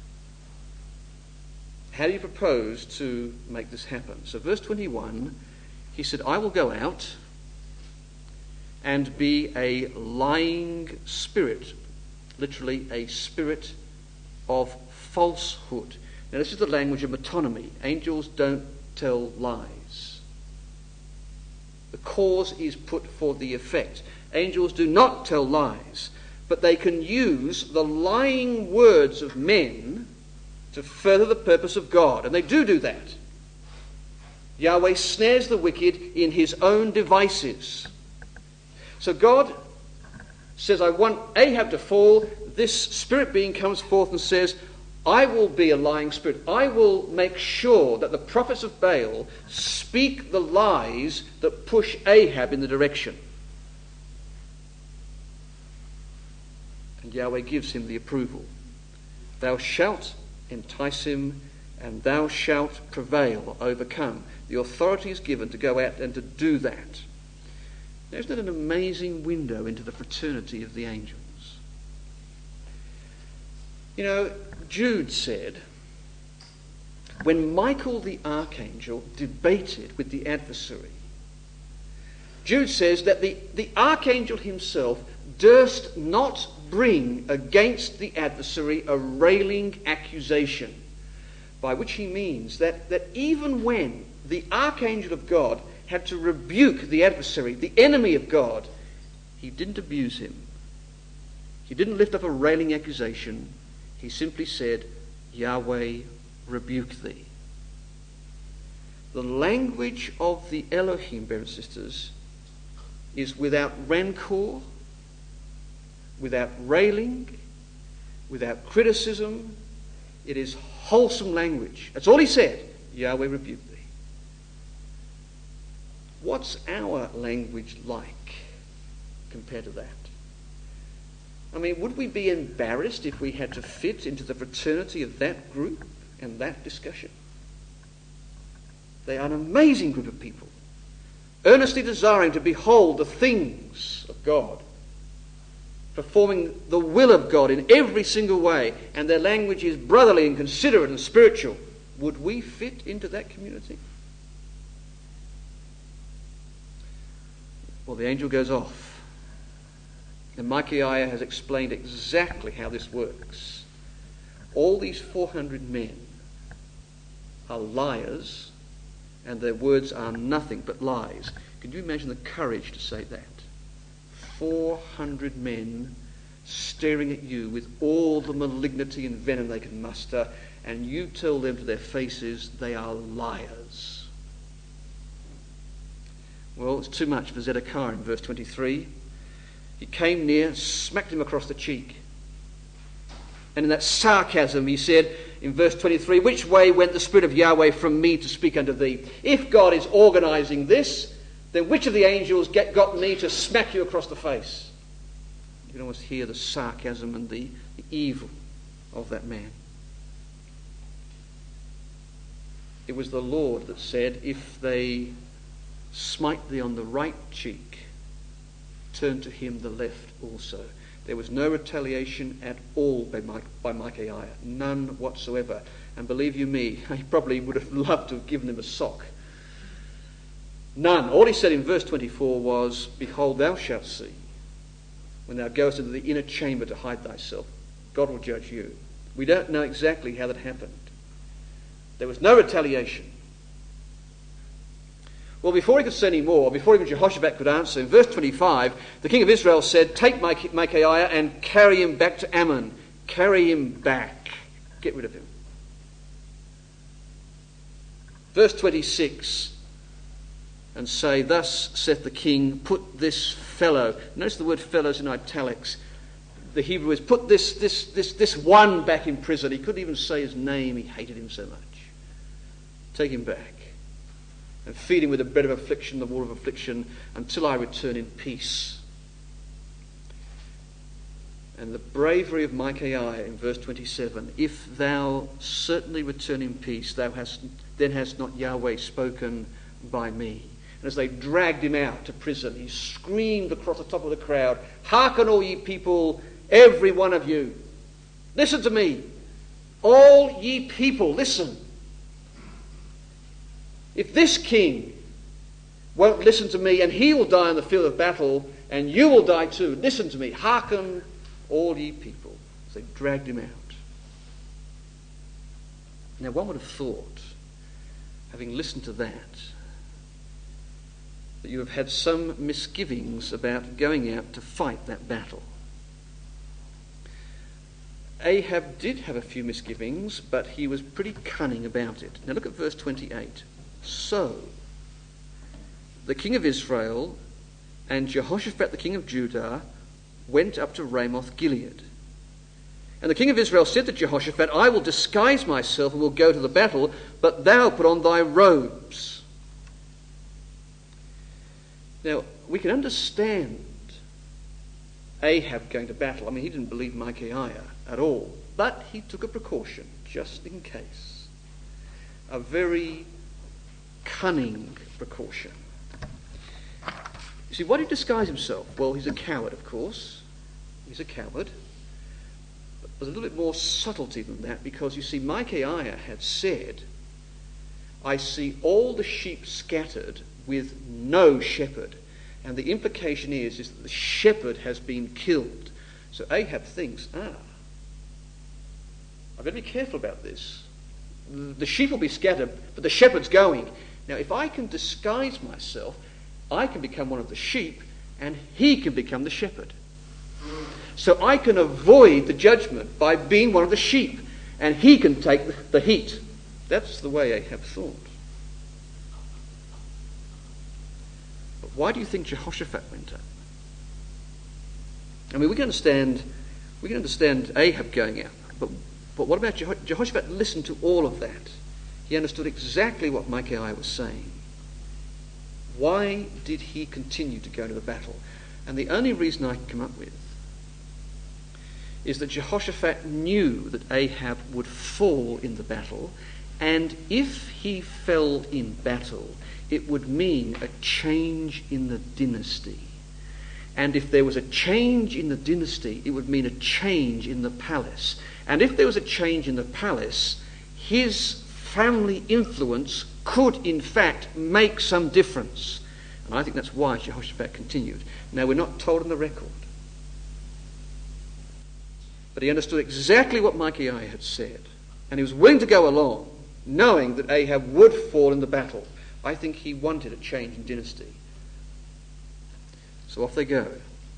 How do you propose to make this happen? So verse twenty-one, he said, I will go out and be a lying spirit, literally a spirit of falsehood. Now this is the language of metonymy. Angels don't tell lies. The cause is put for the effect. Angels do not tell lies, but they can use the lying words of men to further the purpose of God, and they do do that. Yahweh snares the wicked in his own devices. So God says, I want Ahab to fall. This spirit being comes forth and says, I will be a lying spirit. I will make sure that the prophets of Baal speak the lies that push Ahab in the direction. And Yahweh gives him the approval. Thou shalt entice him, and thou shalt prevail, or overcome. The authority is given to go out and to do that. Now, isn't that an amazing window into the fraternity of the angels? You know, Jude said, when Michael the archangel debated with the adversary, Jude says that the, the archangel himself durst not bring against the adversary a railing accusation, by which he means that, that even when the archangel of God had to rebuke the adversary, the enemy of God, he didn't abuse him. He didn't lift up a railing accusation. He simply said, Yahweh rebuke thee. The language of the Elohim, brothers and sisters, is without rancor, without railing, without criticism. It is wholesome language. That's all he said. Yahweh rebuke thee. What's our language like compared to that? I mean, would we be embarrassed if we had to fit into the fraternity of that group and that discussion? They are an amazing group of people, earnestly desiring to behold the things of God, performing the will of God in every single way, and their language is brotherly and considerate and spiritual. Would we fit into that community? Well, the angel goes off. And Micaiah has explained exactly how this works. All these four hundred men are liars, and their words are nothing but lies. Can you imagine the courage to say that? four hundred men staring at you with all the malignity and venom they can muster, and you tell them to their faces they are liars. Well, it's too much for Zedekiah in verse twenty-three. He came near, smacked him across the cheek. And in that sarcasm he said in verse twenty-three, which way went the Spirit of Yahweh from me to speak unto thee? If God is organising this, then which of the angels get, got me to smack you across the face? You can almost hear the sarcasm and the, the evil of that man. It was the Lord that said, if they smite thee on the right cheek, turn to him the left also. There was no retaliation at all by, My, by Micaiah, none whatsoever. And believe you me, he probably would have loved to have given him a sock. None. All he said in verse twenty-four was, behold, thou shalt see, when thou goest into the inner chamber to hide thyself, God will judge you. We don't know exactly how that happened. There was no retaliation. Well, before he could say any more, before even Jehoshaphat could answer, in verse twenty-five, the king of Israel said, take Micaiah and carry him back to Ammon. Carry him back. Get rid of him. Verse twenty-six, and say, thus saith the king, put this fellow, notice the word fellows in italics. The Hebrew is, put this, this, this, this one back in prison. He couldn't even say his name, he hated him so much. Take him back. And feed him with the bread of affliction, the water of affliction, until I return in peace. And the bravery of Micaiah in verse twenty-seven, if thou certainly return in peace, thou hast then hast not Yahweh spoken by me. And as they dragged him out to prison, he screamed across the top of the crowd, hearken all ye people, every one of you. Listen to me. All ye people, listen. If this king won't listen to me, and he will die on the field of battle, and you will die too, listen to me, hearken all ye people. As they dragged him out. Now one would have thought, having listened to that, that you have had some misgivings about going out to fight that battle. Ahab did have a few misgivings, but he was pretty cunning about it. Now look at verse twenty-eight. So, the king of Israel and Jehoshaphat the king of Judah went up to Ramoth Gilead. And the king of Israel said to Jehoshaphat, I will disguise myself and will go to the battle, but thou put on thy robes. Now, we can understand Ahab going to battle. I mean, he didn't believe Micaiah at all, but he took a precaution, just in case. A very cunning precaution. You see, why did he disguise himself? Well, he's a coward, of course. He's a coward. But there's a little bit more subtlety than that, because you see, Micaiah had said, I see all the sheep scattered with no shepherd. And the implication is, is that the shepherd has been killed. So Ahab thinks, ah, I've got to be careful about this. The sheep will be scattered, but the shepherd's going. Now, if I can disguise myself, I can become one of the sheep, and he can become the shepherd. So I can avoid the judgment by being one of the sheep, and he can take the heat. That's the way Ahab thought. But why do you think Jehoshaphat went up? I mean, we can understand, we can understand Ahab going out, but, but what about Jeho- Jehoshaphat? Listened to all of that. He understood exactly what Micaiah was saying. Why did he continue to go to the battle? And the only reason I can come up with is that Jehoshaphat knew that Ahab would fall in the battle, and if he fell in battle, it would mean a change in the dynasty. And if there was a change in the dynasty, it would mean a change in the palace. And if there was a change in the palace, his family influence could in fact make some difference. And I think that's why Jehoshaphat continued. Now, we're not told in the record, but he understood exactly what Micaiah had said, and he was willing to go along, knowing that Ahab would fall in the battle. I think he wanted a change in dynasty. So off they go.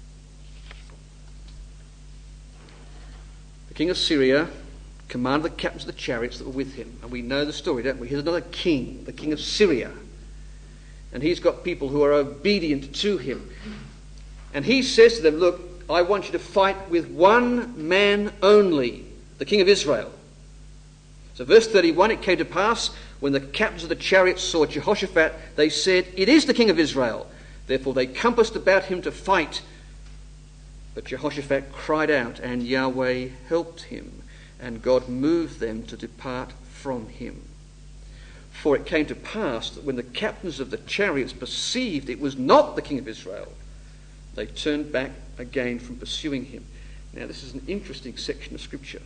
The king of Syria commanded the captains of the chariots that were with him. And we know the story, don't we? Here's another king, the king of Syria. And he's got people who are obedient to him. And he says to them, look, I want you to fight with one man only, the king of Israel. So verse thirty-one, it came to pass, when the captains of the chariots saw Jehoshaphat, they said, it is the king of Israel. Therefore they compassed about him to fight. But Jehoshaphat cried out, and Yahweh helped him, and God moved them to depart from him. For it came to pass that when the captains of the chariots perceived it was not the king of Israel, they turned back again from pursuing him. Now this is an interesting section of Scripture,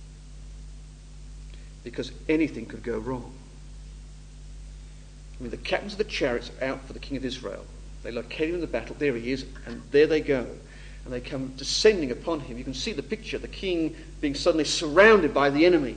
because anything could go wrong. I mean, the captains of the chariots are out for the king of Israel. They locate him in the battle. There he is, and there they go. And they come descending upon him. You can see the picture, the king being suddenly surrounded by the enemy.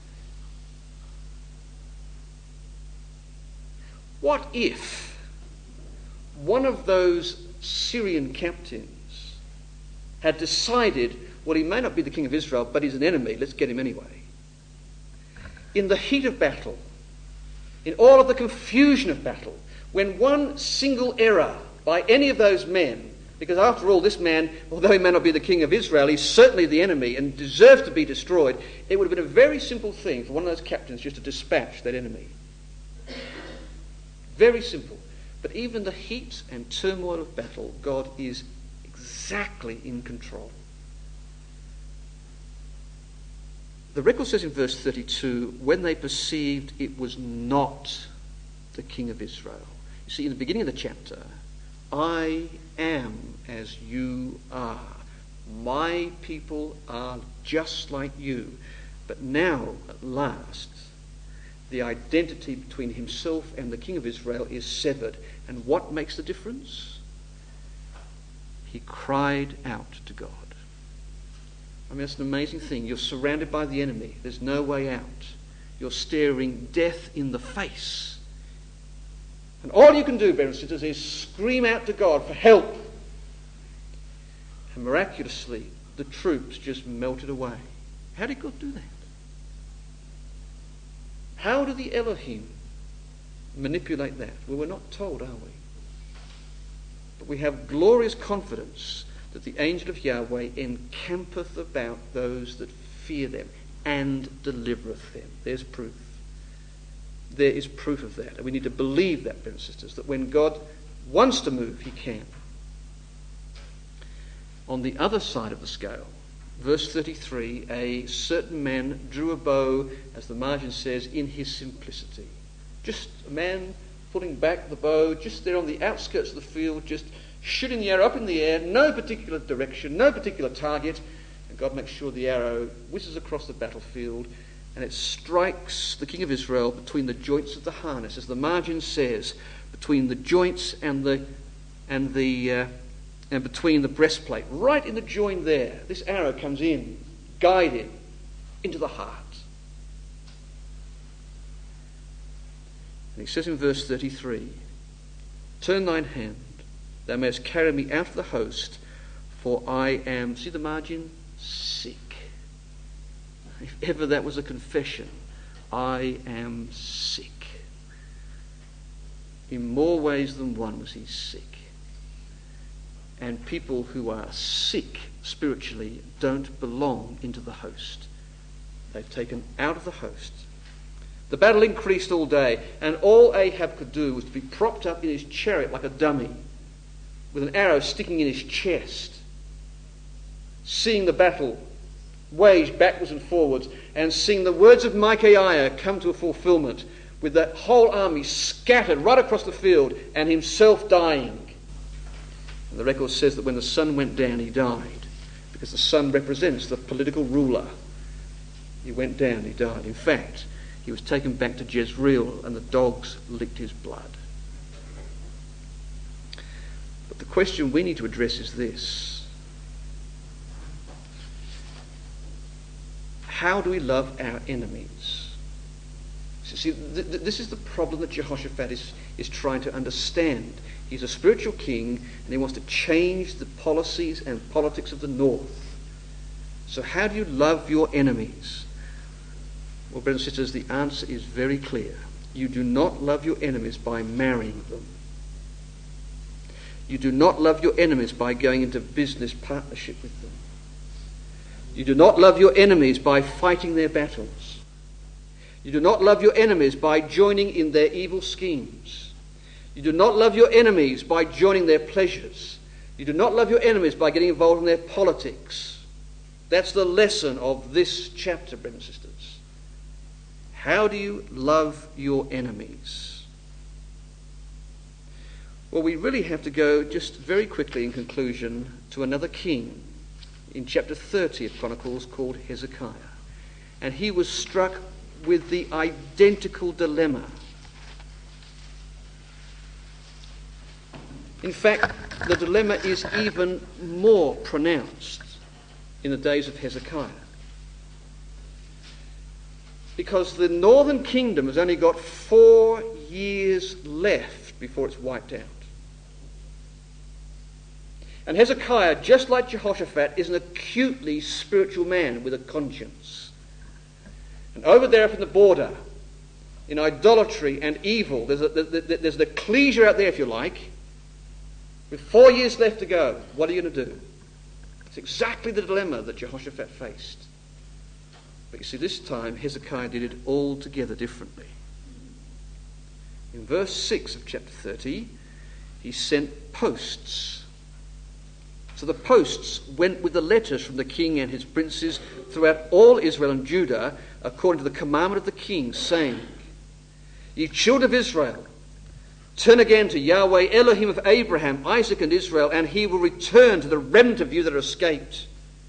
What if one of those Syrian captains had decided, well, he may not be the king of Israel, but he's an enemy, let's get him anyway. In the heat of battle, in all of the confusion of battle, when one single error by any of those men, because after all, this man, although he may not be the king of Israel, he's certainly the enemy and deserves to be destroyed, it would have been a very simple thing for one of those captains just to dispatch that enemy. Very simple. But even in the heat and turmoil of battle, God is exactly in control. The record says in verse thirty-two, when they perceived it was not the king of Israel. You see, in the beginning of the chapter, I am as you are. My people are just like you. But now, at last, the identity between himself and the king of Israel is severed. And what makes the difference? He cried out to God. I mean, that's an amazing thing. You're surrounded by the enemy. There's no way out. You're staring death in the face. And all you can do, brothers and sisters, is scream out to God for help. And miraculously, the troops just melted away. How did God do that? How did the Elohim manipulate that? Well, we're not told, are we? But we have glorious confidence that the angel of Yahweh encampeth about those that fear them and delivereth them. There's proof. There is proof of that. And we need to believe that, brothers and sisters, that when God wants to move, he can. On the other side of the scale, verse thirty-three, a certain man drew a bow, as the margin says, in his simplicity. Just a man pulling back the bow, just there on the outskirts of the field, just shooting the arrow up in the air, no particular direction, no particular target, and God makes sure the arrow whizzes across the battlefield, and it strikes the king of Israel between the joints of the harness, as the margin says, between the joints and the and the uh, and between the breastplate, right in the joint there. This arrow comes in, guided into the heart. And he says in verse thirty-three, turn thine hand, thou mayest carry me out of the host, for I am, see the margin, sick. If ever that was a confession, I am sick. In more ways than one was he sick. And people who are sick spiritually don't belong into the host. They've taken out of the host. The battle increased all day, and all Ahab could do was to be propped up in his chariot like a dummy, with an arrow sticking in his chest, seeing the battle waged backwards and forwards, and seeing the words of Micaiah come to a fulfillment, with that whole army scattered right across the field, and himself dying. And the record says that when the sun went down, he died, because the sun represents the political ruler. He went down, he died. In fact, he was taken back to Jezreel and the dogs licked his blood. But the question we need to address is this: how do we love our enemies? So see, th- th- this is the problem that Jehoshaphat is, is trying to understand. He's a spiritual king and he wants to change the policies and politics of the north. So how do you love your enemies? Well, brothers and sisters, the answer is very clear. You do not love your enemies by marrying them. You do not love your enemies by going into business partnership with them. You do not love your enemies by fighting their battles. You do not love your enemies by joining in their evil schemes. You do not love your enemies by joining their pleasures. You do not love your enemies by getting involved in their politics. That's the lesson of this chapter, brothers and sisters. How do you love your enemies? Well, we really have to go just very quickly in conclusion to another king in chapter thirty of Chronicles called Hezekiah. And he was struck with the identical dilemma. In fact, the dilemma is even more pronounced in the days of Hezekiah. Because the northern kingdom has only got four years left before it's wiped out. And Hezekiah, just like Jehoshaphat, is an acutely spiritual man with a conscience. And over there up in the border, in idolatry and evil, there's, a, there's an ecclesia out there, if you like, with four years left to go. What are you going to do? It's exactly the dilemma that Jehoshaphat faced. But you see, this time Hezekiah did it altogether differently. In verse six of chapter thirty, he sent posts. So the posts went with the letters from the king and his princes throughout all Israel and Judah, according to the commandment of the king, saying, Ye children of Israel, turn again to Yahweh, Elohim of Abraham, Isaac, and Israel, and he will return to the remnant of you that are escaped.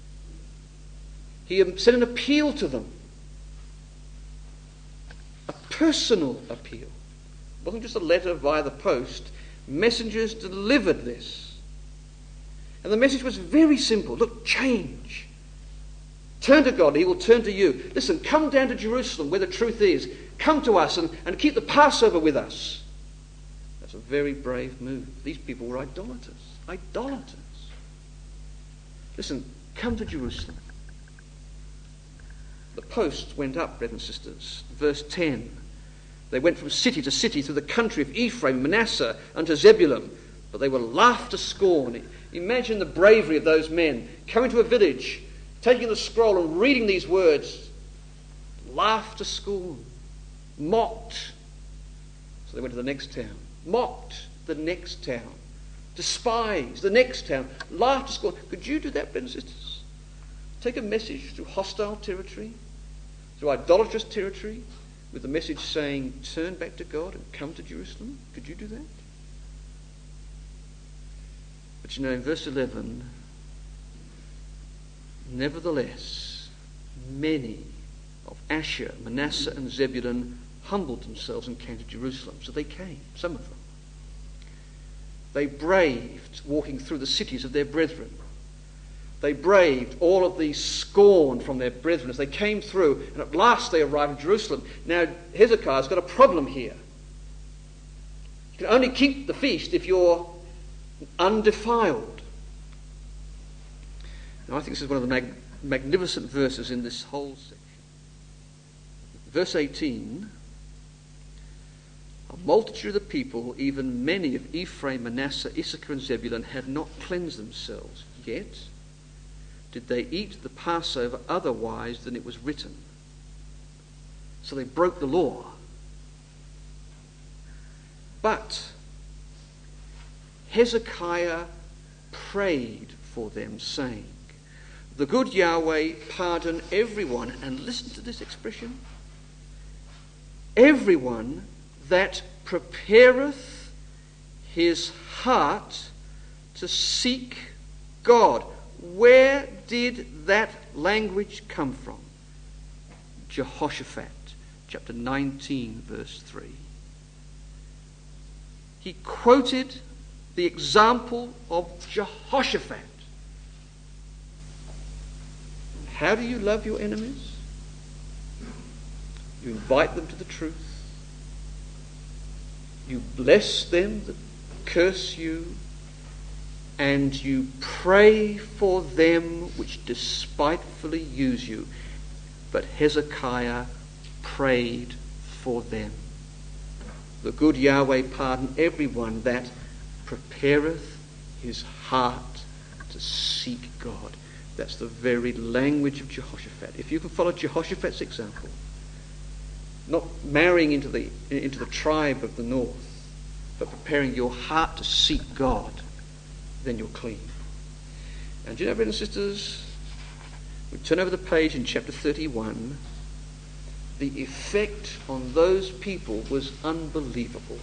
He sent an appeal to them. A personal appeal. It wasn't just a letter via the post. Messengers delivered this. And the message was very simple. Look, change. Turn to God, he will turn to you. Listen, come down to Jerusalem where the truth is. Come to us and, and keep the Passover with us. That's a very brave move. These people were idolaters. Idolaters. Listen, come to Jerusalem. The posts went up, brothers and sisters. Verse ten. They went from city to city through the country of Ephraim, Manasseh, unto Zebulun, but they were laughed to scorn. Imagine the bravery of those men coming to a village, taking the scroll and reading these words. Laughed to scorn. Mocked. So they went to the next town. Mocked the next town. Despised the next town. Laughed to scorn. Could you do that, brothers and sisters? Take a message through hostile territory, through idolatrous territory, with the message saying, turn back to God and come to Jerusalem? Could you do that? But you know, in verse eleven, nevertheless, many of Asher, Manasseh, and Zebulun humbled themselves and came to Jerusalem. So they came, some of them. They braved walking through the cities of their brethren. They braved all of the scorn from their brethren as they came through, and at last they arrived in Jerusalem. Now, Hezekiah's got a problem here. You can only keep the feast if you're undefiled. Now, I think this is one of the mag- magnificent verses in this whole section. Verse eighteen, a multitude of the people, even many of Ephraim, Manasseh, Issachar, and Zebulun, had not cleansed themselves, yet did they eat the Passover otherwise than it was written. So they broke the law. But Hezekiah prayed for them, saying, the good Yahweh pardon everyone, and listen to this expression, everyone that prepareth his heart to seek God. Where did that language come from? Jehoshaphat. chapter nineteen, verse three. He quoted the example of Jehoshaphat. How do you love your enemies? You invite them to the truth. You bless them that curse you. And you pray for them which despitefully use you. But Hezekiah prayed for them. The good Yahweh pardon everyone that prepareth his heart to seek God. That's the very language of Jehoshaphat. If you can follow Jehoshaphat's example, not marrying into the into the tribe of the north, but preparing your heart to seek God, then you're clean. And do you know, brothers and sisters, we turn over the page in chapter thirty-one, the effect on those people was unbelievable.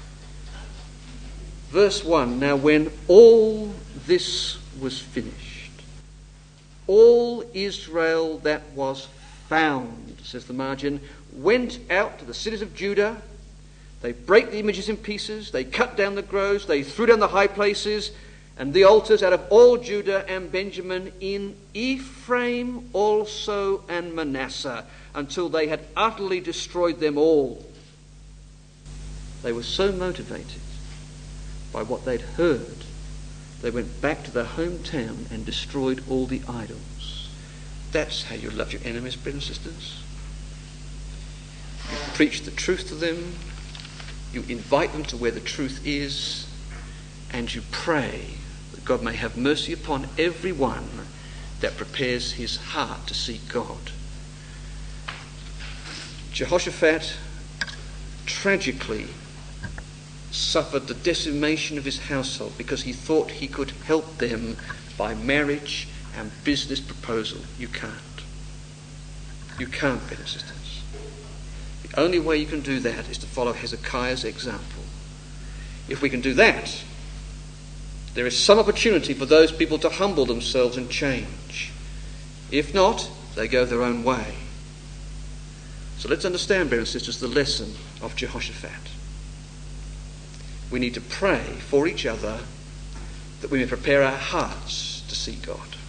Verse one, now when all this was finished, all Israel that was found, says the margin, went out to the cities of Judah. They brake the images in pieces, they cut down the groves, they threw down the high places and the altars out of all Judah and Benjamin, in Ephraim also and Manasseh, until they had utterly destroyed them all. They were so motivated by what they'd heard, they went back to their hometown and destroyed all the idols. That's how you love your enemies, brothers and sisters. You preach the truth to them, you invite them to where the truth is, and you pray that God may have mercy upon everyone that prepares his heart to seek God. Jehoshaphat tragically suffered the decimation of his household because he thought he could help them by marriage and business proposal. You can't. You can't, brothers and sisters. The only way you can do that is to follow Hezekiah's example. If we can do that, there is some opportunity for those people to humble themselves and change. If not, they go their own way. So let's understand, brothers and sisters, the lesson of Jehoshaphat. We need to pray for each other that we may prepare our hearts to seek God.